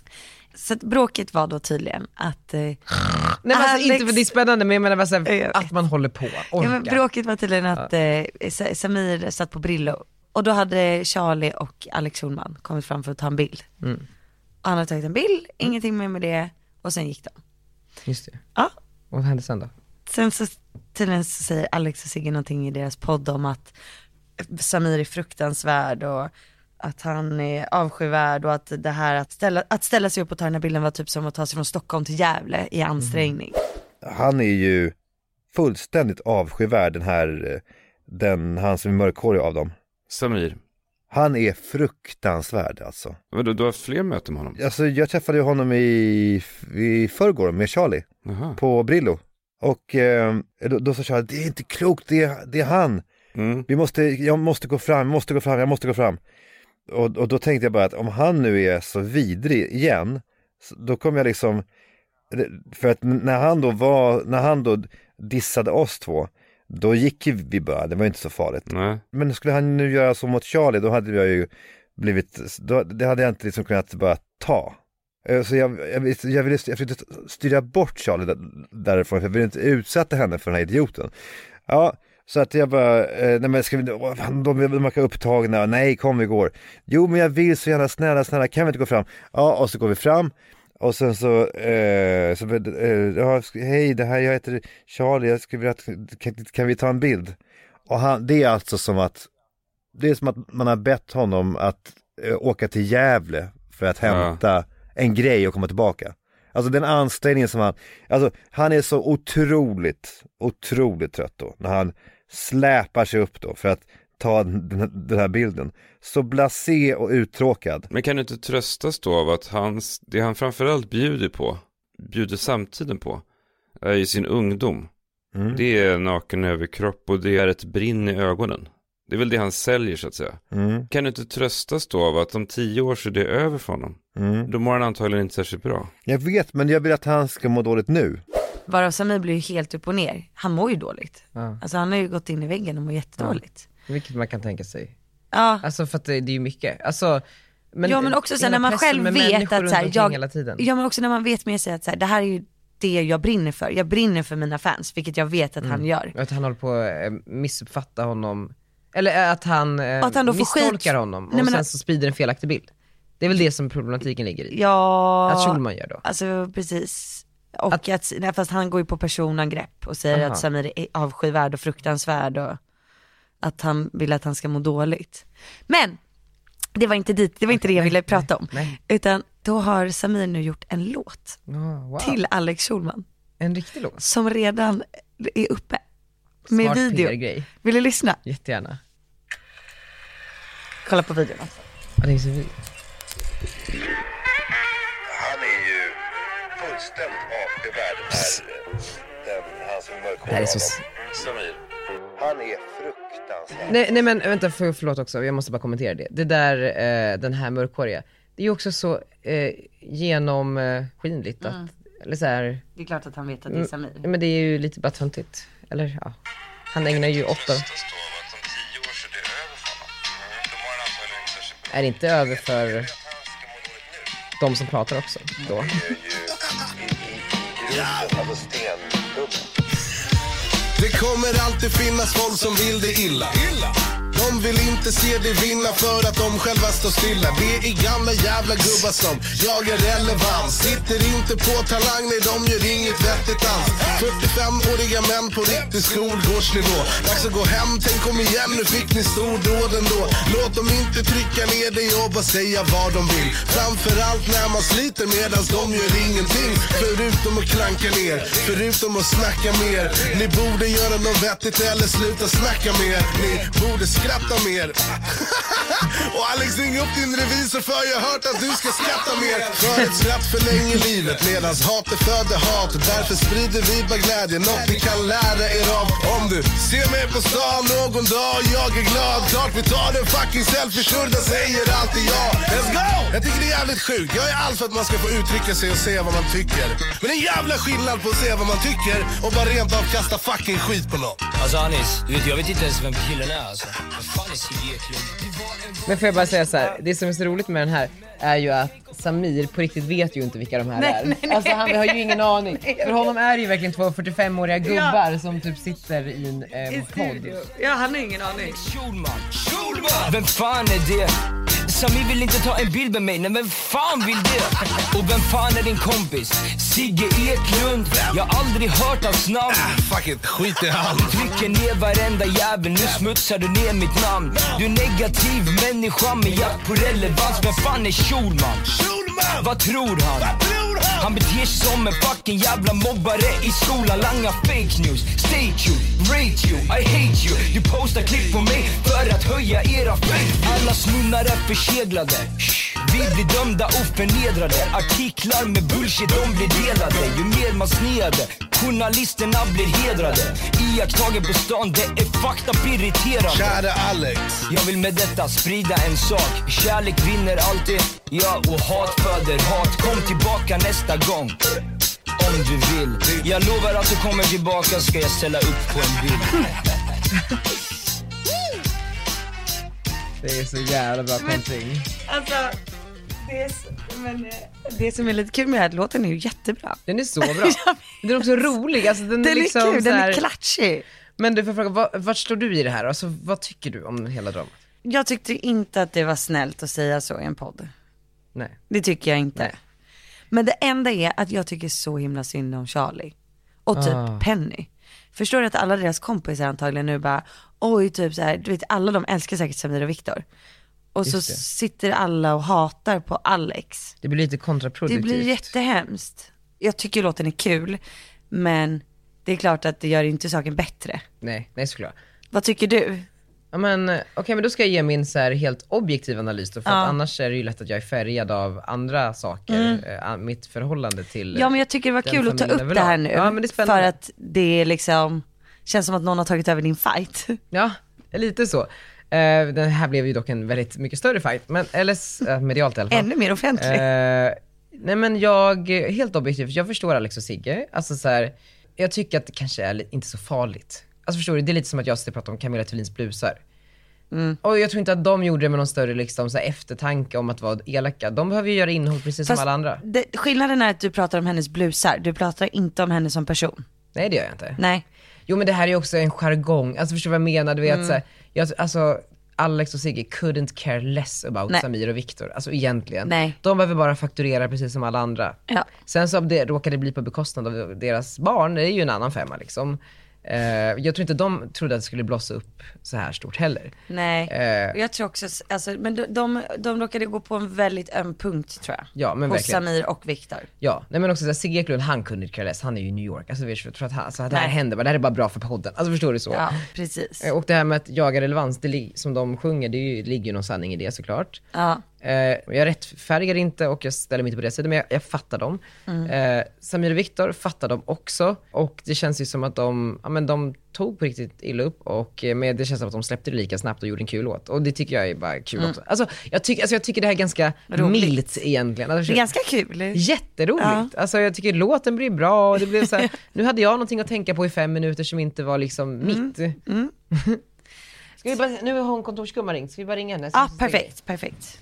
S3: Så att bråket var då tydligen att eh, Nej
S2: men alltså, Alex... inte för det är spännande, men jag menar bara så här, att man håller på. Orka.
S3: Ja, men bråket var tydligen att ja. eh, Samir satt på Brillo. Och då hade Charlie och Alex Schulman kommit fram för att ta en bild. Mm. Och han hade tagit en bild, ingenting mer med det. Och sen gick de.
S2: Just det.
S3: Ja.
S2: Och vad hände sen då?
S3: Sen så tydligen så säger Alex och Sigge någonting i deras podd om att Samir är fruktansvärd och att han är avskyvärd och att det här att ställa, att ställa sig upp och ta den här bilden var typ som att ta sig från Stockholm till Gävle i ansträngning.
S5: Mm. Han är ju fullständigt avskyvärd, den här, den, han som är mörkhårig av dem.
S6: Samir.
S5: Han är fruktansvärd alltså.
S6: Men du, du har fler möten med honom?
S5: Alltså jag träffade honom i, i förrgår med Charlie. Aha. På Brillo. Och eh, då, då sa Charlie, det är inte klokt, det är, det är han. Mm. Vi måste, jag måste gå fram, jag måste gå fram, jag måste gå fram. Och, och då tänkte jag bara att om han nu är så vidrig igen, då kommer jag liksom, för att när han då var, när han då dissade oss två, då gick vi bara, det var inte så farligt. Nej. Men skulle han nu göra så mot Charlie, då hade jag ju blivit, då, det hade jag inte liksom kunnat bara ta. Så jag, jag, jag ville jag försökte styra bort Charlie där, därifrån, för jag ville inte utsätta henne för den här idioten. Ja, Så att jag bara, eh, nej men ska vi, de, de verkar upptagna, nej kom vi går. Jo men jag vill så gärna, snälla, snälla, kan vi inte gå fram? Ja, och så går vi fram. Och sen så, eh, så eh, ja, hej det här, jag heter Charlie, jag skulle vilja, kan, kan vi ta en bild? Och han, det är alltså som att, det är som att man har bett honom att eh, åka till Gävle för att hämta ja. en grej och komma tillbaka. Alltså den ansträngningen som han, alltså han är så otroligt, otroligt trött då, när han släpar sig upp då för att ta den, den här bilden. Så blasé och uttråkad.
S6: Men kan du inte tröstas då av att hans, det han framförallt bjuder på, bjuder samtiden på, är i sin ungdom. Mm. Det är naken överkropp och det är ett brinn i ögonen. Det är väl det han säljer så att säga. Mm. Kan du inte tröstas då av att om tio år så är det över för honom? Mm. Då mår han antagligen inte särskilt bra.
S5: Jag vet, men jag vill att han ska må dåligt nu.
S3: Varav Samir blir ju helt upp och ner. Han mår ju dåligt. Ja. Alltså han har ju gått in i väggen och mår jättedåligt.
S2: Ja. Vilket man kan tänka sig.
S3: Ja.
S2: Alltså för att det, det är ju mycket. Alltså,
S3: men, ja men också så när man själv vet att så här, jag, ja men också när man vet med sig att så här, det här är ju det jag brinner för. Jag brinner för mina fans, vilket jag vet att mm. han gör.
S2: Att han håller på att missuppfatta honom. Eller att han, att han då misstolkar honom och Nej, men sen så sprider en felaktig bild. Det är väl det som problematiken ligger i.
S3: Ja.
S2: Att Schulman gör då.
S3: Alltså precis. Och att, att nej, fast han går ju på personangrepp och säger aha. att Samir är avskyvärd och fruktansvärd och att han vill att han ska må dåligt. Men det var inte dit, det var inte det jag ville prata om. Nej. Utan då har Samir nu gjort en låt oh, wow. till Alex Schulman.
S2: En riktig låt.
S3: Som redan är uppe. Med
S2: smart
S3: video.
S2: P R-grej.
S3: Vill du lyssna?
S2: Jättegärna.
S3: Kolla på videon alltså.
S2: Ja, det är så vid.
S5: Han är ju fullständigt avskyvärd. Han som mörkhårig.
S2: Det här är så...
S5: Samir. Han är fruktansvärd.
S2: Nej, nej men vänta, för, förlåt också. Jag måste bara kommentera det. Det där, eh, den här mörkhåriga. Det är ju också så eh, genomskinligt att... Mm. Eller så här,
S3: det är klart att han vet att det är Samir.
S2: Mm, men det är ju lite bara töntigt. Eller ja. Han ägnar ju åtta... Är det inte över för de som pratar också då?
S7: Det kommer alltid finnas folk som vill det illa. De vill inte se det vinna för att de själva står stilla. Det är gamla jävla gubbar som jag är relevant. Sitter inte på talang, nej de gör inget vettigt alls. fyrtiofemåriga män på riktig skolgårdsnivå. Dags att gå hem, tänk om igen, nu fick ni stordåd ändå. Låt dem inte trycka ner dig och bara säga vad de vill. Framförallt när man sliter medans de gör ingenting. Förutom att klanka ner, förutom att snacka mer. Ni borde göra något vettigt eller sluta snacka mer. Ni borde skratta mer. Och Alex, ring upp din revisor för jag har hört att du ska skratta mer. För ett skratt förlänger livet medans hatet föder hat. Därför sprider vi bara glädje, något vi kan lära er av. Om du ser mig på stan någon dag, jag är glad. Klart vi tar en fucking selfie, Shurda säger alltid ja. Let's go! Jag tycker det är jävligt sjukt. Jag är allt för att man ska få uttrycka sig och säga vad man tycker. Men det är en jävla skillnad på att säga vad man tycker och bara rent av kasta fucking skit på något.
S8: Alltså Anis, du vet, jag vet inte ens vem killen är alltså.
S2: Men får jag bara säga så här, det som är så roligt med den här är ju att Samir på riktigt vet ju inte vilka de här
S3: nej,
S2: är.
S3: Nej, nej.
S2: Alltså han har ju ingen aning. För honom är det ju verkligen två fyrtiofemåriga gubbar ja. som typ sitter i en eh, podd.
S3: Ja, han har ingen aning.
S8: Schulman, Schulman! Vem fan är det? Samir vill inte ta en bild med mig, nej men fan vill det? Och vem fan är din kompis? Sigge Eklund? Jag har aldrig hört hans namn.
S7: Äh, fuck it, skit i han.
S8: Du trycker ner varenda jävel, nu smutsar du ner mitt namn. Du är negativ människa med jakt på relevans. Vem fan är Schulman?
S7: Schulman!
S8: Vad tror han?
S7: Vad tror han?
S8: Han beter sig som en fucking jävla mobbare i skolan. Langa fake news, stay tuned, rate you, I hate you. Du postar klipp på mig för att höja era fake. Alla snunnar är förseglade. Vi blir dömda och förnedrade. Artiklar med bullshit, de blir delade. Ju mer man sneade, journalisterna blir hedrade. Iakttagen på stan, det är fakta irriterande.
S7: Kära Alex,
S8: jag vill med detta sprida en sak. Kärlek vinner alltid, ja, och hat föder hat. Kom tillbaka nästa gång om du vill. Jag lovar att du kommer tillbaka, ska jag ställa upp på en bild.
S2: Det är så jävla bra någonting.
S3: Alltså, det, är så, men, det som är lite kul med den här låten är ju jättebra.
S2: Den är så bra. Den är också rolig. Alltså, den,
S3: den är
S2: liksom
S3: kul,
S2: så här,
S3: den är klatschig.
S2: Men du får fråga, vad, vart står du i det här? Alltså, vad tycker du om hela dramat?
S3: Jag tyckte inte att det var snällt att säga så i en podd.
S2: Nej.
S3: Det tycker jag inte.
S2: Nej.
S3: Men det enda är att jag tycker så himla synd om Charlie. Och typ ah. Penny. Förstår du att alla deras kompisar antagligen nu bara, oj typ så här, du vet alla de älskar säkert Samir och Viktor. Och just så det. Sitter alla och hatar på Alex.
S2: Det blir lite kontraproduktivt.
S3: Det blir jättehemskt. Jag tycker låten är kul, men det är klart att det gör inte saken bättre.
S2: Nej, nej såklart.
S3: Vad tycker du?
S2: Ja men okej, okay, men då ska jag ge min så här helt objektiv analys då, för ja. att annars är det ju lätt att jag är färgad av andra saker, mm. äh, mitt förhållande till.
S3: Ja men jag tycker det var kul att ta upp det här nu, ja, men det är för att det är liksom, känns som att någon har tagit över din fight.
S2: Ja, lite så. Uh, den här blev ju dock en väldigt mycket större fight, men eller uh, medialt i alla fall.
S3: Ännu mer offentlig.
S2: Uh, nej men jag, helt objektivt, jag förstår Alex och Sigge, alltså så här, jag tycker att det kanske är inte så farligt. Alltså förstår du, det är lite som att jag sitter och pratar om Camilla Thulins blusar. Mm. Och jag tror inte att de gjorde det med någon större liksom, så här, eftertanke om att vara elaka. De behöver ju göra innehåll precis Fast som alla andra.
S3: Det, skillnaden är att du pratar om hennes blusar. Du pratar inte om henne som person.
S2: Nej, det gör jag inte.
S3: Nej.
S2: Jo men det här är ju också en jargong. Alltså förstår du vad jag menar? Du vet, mm. så här, jag, alltså Alex och Sigge couldn't care less about Nej. Samir och Viktor. Alltså egentligen.
S3: Nej.
S2: De behöver bara fakturera precis som alla andra.
S3: Ja.
S2: Sen så om det råkar det bli på bekostnad av deras barn, det är ju en annan femma liksom. Uh, jag tror inte de trodde att det skulle blossa upp så här stort heller.
S3: Nej, uh, jag tror också, alltså, men de, de, de råkade gå på en väldigt öm punkt tror jag.
S2: Ja, men
S3: hos
S2: verkligen.
S3: Samir och Viktor.
S2: Ja, nej men också så här, Sigge Eklund, han kunde inte careless, han är ju i New York. Alltså jag tror att, han, alltså, att det här händer, det här är bara bra för podden. Alltså förstår du så?
S3: Ja, precis.
S2: Uh, och det här med att jaga relevans, det som de sjunger, det, är ju, det ligger ju någon sanning i det såklart.
S3: Ja.
S2: Uh, jag rättfärdigar inte och jag ställer mig inte på det sättet, men jag, jag fattar dem. Mm. Uh, Samir och Viktor fattar dem också. Och det känns ju som att de, ja, men de tog på riktigt illa upp. Och med, det känns som att de släppte det lika snabbt och gjorde en kul låt. Och det tycker jag är bara kul mm. också. Alltså jag, tyck, alltså jag tycker det här är ganska roligt. Milt egentligen. Alltså,
S3: det är ganska kul.
S2: Jätteroligt. Ja. Alltså jag tycker låten blir bra. Och det blev så här, nu hade jag någonting att tänka på i fem minuter som inte var liksom mitt.
S3: Mm. Mm.
S2: Ska vi bara, nu har hon kontorskumma ringt. Ska vi bara ringa henne?
S3: Ja, ah, perfekt, perfekt.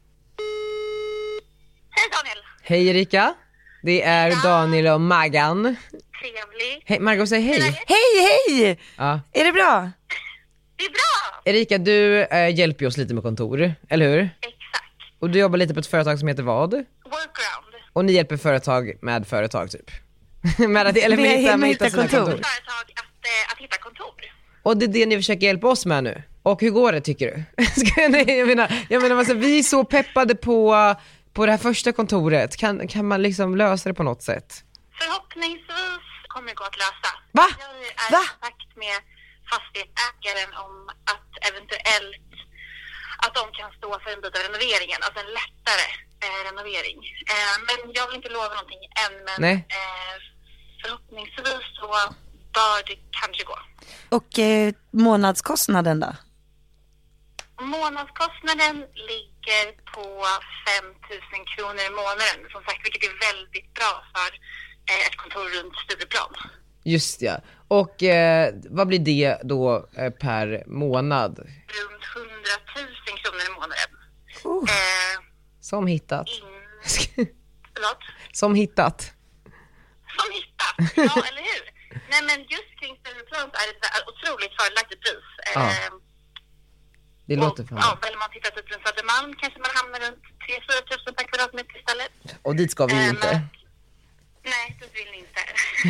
S9: Hej Daniel.
S2: Hej Erika. Det är ja. Daniel och Maggan.
S9: Trevlig.
S2: Hej, Margot säger hej.
S3: Hej, hej!
S2: Ja.
S3: Är det bra?
S9: Det är bra.
S2: Erika, du äh, hjälper oss lite med kontor, eller hur?
S9: Exakt.
S2: Och du jobbar lite på ett företag som heter vad?
S9: Workaround.
S2: Och ni hjälper företag med företag typ? med att, eller med, hitta, med hitta, hitta kontor.
S9: kontor. Företag att, äh, att hitta kontor.
S2: Och det är det ni försöker hjälpa oss med nu. Och hur går det tycker du? jag menar, jag menar alltså, vi är så peppade på... På det här första kontoret, kan, kan man liksom lösa det på något sätt?
S9: Förhoppningsvis kommer det gå att lösa.
S2: Va?
S9: Jag är
S3: Va?
S9: i kontakt med fastighetsägaren om att eventuellt att de kan stå för en bit av renoveringen, alltså en lättare eh, renovering. Eh, men jag vill inte lova någonting än, men eh, förhoppningsvis så bör det kanske gå.
S3: Och eh, månadskostnaden då?
S9: Månadskostnaden ligger på fem tusen kronor i månaden, som sagt, vilket är väldigt bra för eh, ett kontor runt Stureplan.
S2: Just ja. Och eh, vad blir det då eh, per månad?
S9: Runt hundratusen kronor i månaden.
S2: Uh, eh, som hittat.
S9: In... Förlåt?
S2: Som hittat.
S9: Som hittat, ja eller hur? Nej men just kring Stureplan är det ett otroligt fördelaktigt pris.
S2: Ja.
S9: Eh,
S2: Det låter fan.
S9: Ja, eller man tittar typ runt Södermalm kanske man hamnar runt tre till fyra tusen per kvadratmeter istället.
S2: Och dit ska vi ju
S9: äh,
S2: inte.
S9: Men, nej, det vill ni inte.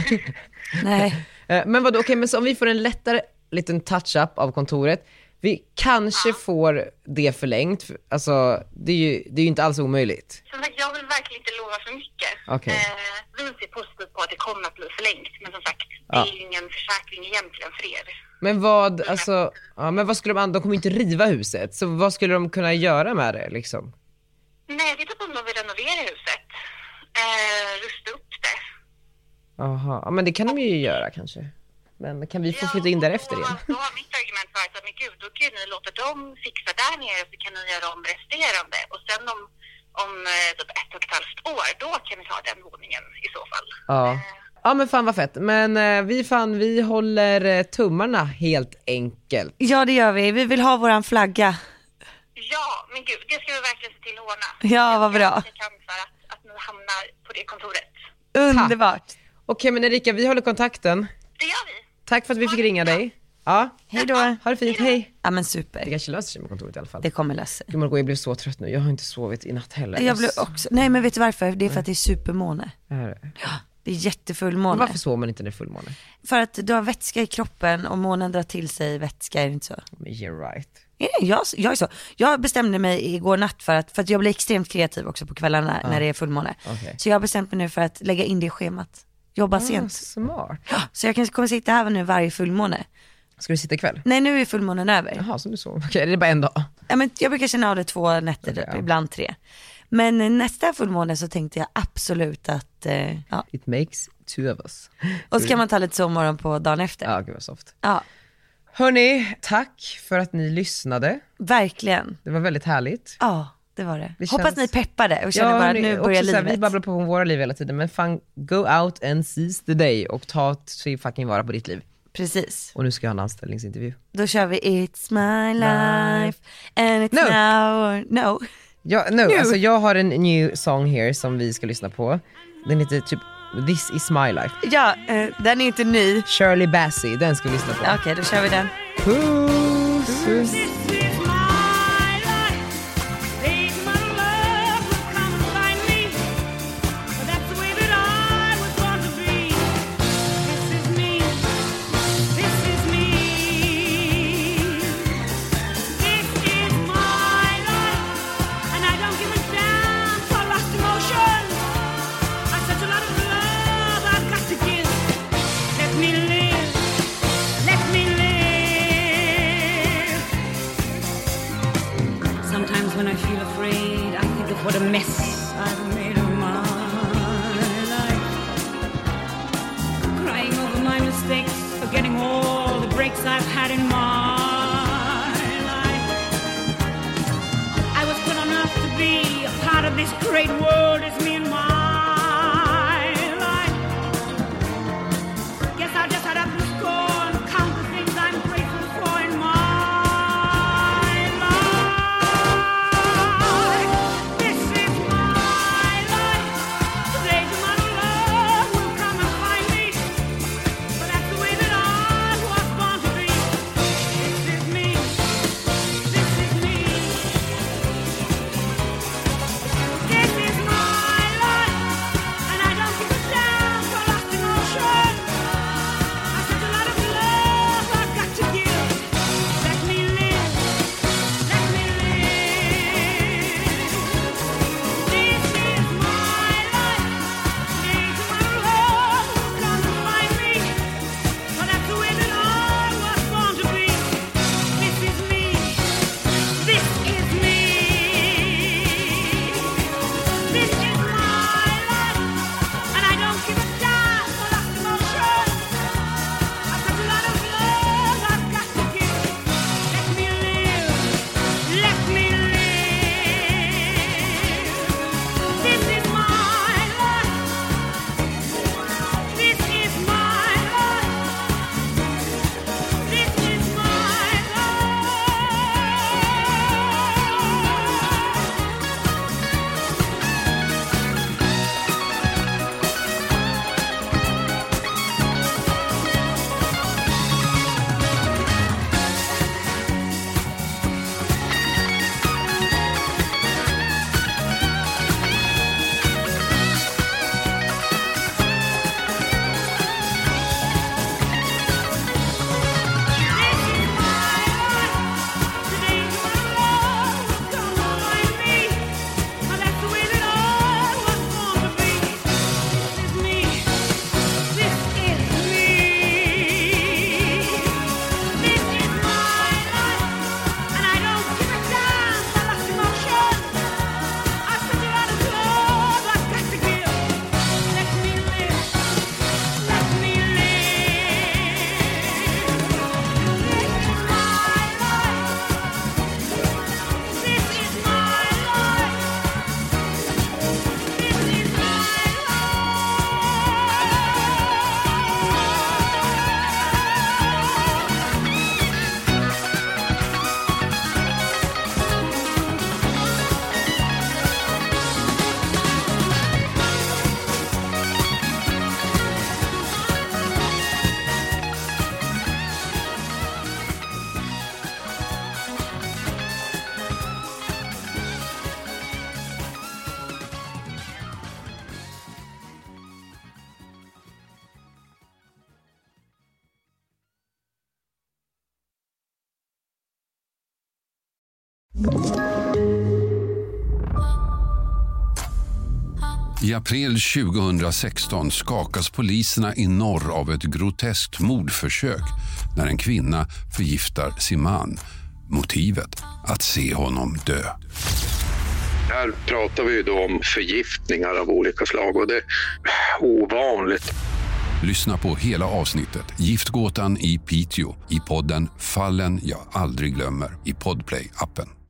S3: Nej.
S2: Men vad okej, okay, men så om vi får en lättare liten touch-up av kontoret, vi kanske ja. får det förlängt. Alltså, det är ju, det är ju inte alls omöjligt.
S9: Som sagt, jag vill verkligen inte lova för mycket.
S2: Okay.
S9: Eh, vi ser positivt på att det kommer att bli förlängt. Men som sagt, det ja. är ju ingen försäkring egentligen för er.
S2: Men vad, alltså, ja, men vad skulle de, de kommer inte riva huset. Så vad skulle de kunna göra med det liksom?
S9: Nej, det är typ om de vill renovera huset. Eh, rusta upp det.
S2: Jaha, ja, men det kan de ju göra kanske. Men kan vi få flytta in där efter igen?
S9: Då har mitt argument varit att men gud, då kan ni låta dem fixa där nere, så kan ni göra om resterande. Och sen om, om typ ett och ett halvt år, då kan vi ta den våningen i så fall.
S2: Ja. Ja men fan vad fett. Men eh, vi fan, vi håller eh, tummarna helt enkelt.
S3: Ja det gör vi, vi vill ha våran flagga.
S9: Ja, men gud, det ska vi verkligen se till att ordna.
S3: Ja, vad bra.
S9: Jag kan för att, att ni hamnar på det kontoret.
S3: Underbart.
S2: Okej, men Erika, vi håller kontakten.
S9: Det gör vi.
S2: Tack för att vi fick ringa dig. Ja.
S3: Hej då.
S2: Ha det fint, hej.
S3: Ja men super.
S2: Det kanske löser sig med kontoret i alla fall.
S3: Det kommer lösa sig.
S2: Gud Margot, jag blev så trött nu. Jag har inte sovit i natt heller.
S3: Jag blev också, nej men vet du varför? Det är för att det är supermåne.
S2: Är det?
S3: Ja, det är jättefullmåne.
S2: Men varför sover man inte när det är fullmåne?
S3: För att du har vätska i kroppen och månen drar till sig vätska, är det inte så?
S2: You're right.
S3: Ja, jag, jag är så. Jag bestämde mig igår natt för att, för att jag blir extremt kreativ också på kvällarna
S2: ah.
S3: när det är fullmåne.
S2: Okay.
S3: Så jag har bestämt mig nu för att lägga in det i schemat. Jobba ah, sent.
S2: Smart.
S3: Ja, så jag kanske kommer sitta här nu varje fullmåne.
S2: Ska du sitta ikväll?
S3: Nej, nu är fullmånen över.
S2: Jaha, så du sov. Okej, okay, det är bara en dag.
S3: Ja, men jag brukar känna av det två nätter, okay, typ, ja. Ibland tre. Men nästa fullmåne så tänkte jag absolut att... Eh, ja.
S2: It makes two of us.
S3: Och så kan man ta lite sovmorgon på dagen efter.
S2: Ja, gud vad soft.
S3: Ja.
S2: Hörni, tack för att ni lyssnade.
S3: Verkligen.
S2: Det var väldigt härligt.
S3: Ja, det var det.
S2: det
S3: Hoppas
S2: känns...
S3: ni peppade och känner
S2: ja,
S3: bara att nu börjar livet.
S2: Här, vi babblar på om våra liv hela tiden, men fan, go out and seize the day och ta sig fucking vara på ditt liv.
S3: Precis.
S2: Och nu ska jag ha en anställningsintervju.
S3: Då kör vi It's my life and it's
S2: no.
S3: now or no.
S2: Ja, no, no. Alltså jag har en new song here som vi ska lyssna på. Den heter typ This is my life.
S3: Ja, uh, den är inte ny.
S2: Shirley Bassey, den ska vi lyssna på.
S3: Okej, okay, då kör vi den.
S2: Puss. Puss.
S10: I april tjugohundrasexton skakas poliserna i norr av ett groteskt mordförsök när en kvinna förgiftar sin man. Motivet att se honom dö.
S11: Här pratar vi ju då om förgiftningar av olika slag och det är ovanligt.
S10: Lyssna på hela avsnittet Giftgåtan i Piteå i podden Fallen jag aldrig glömmer i Podplay-appen.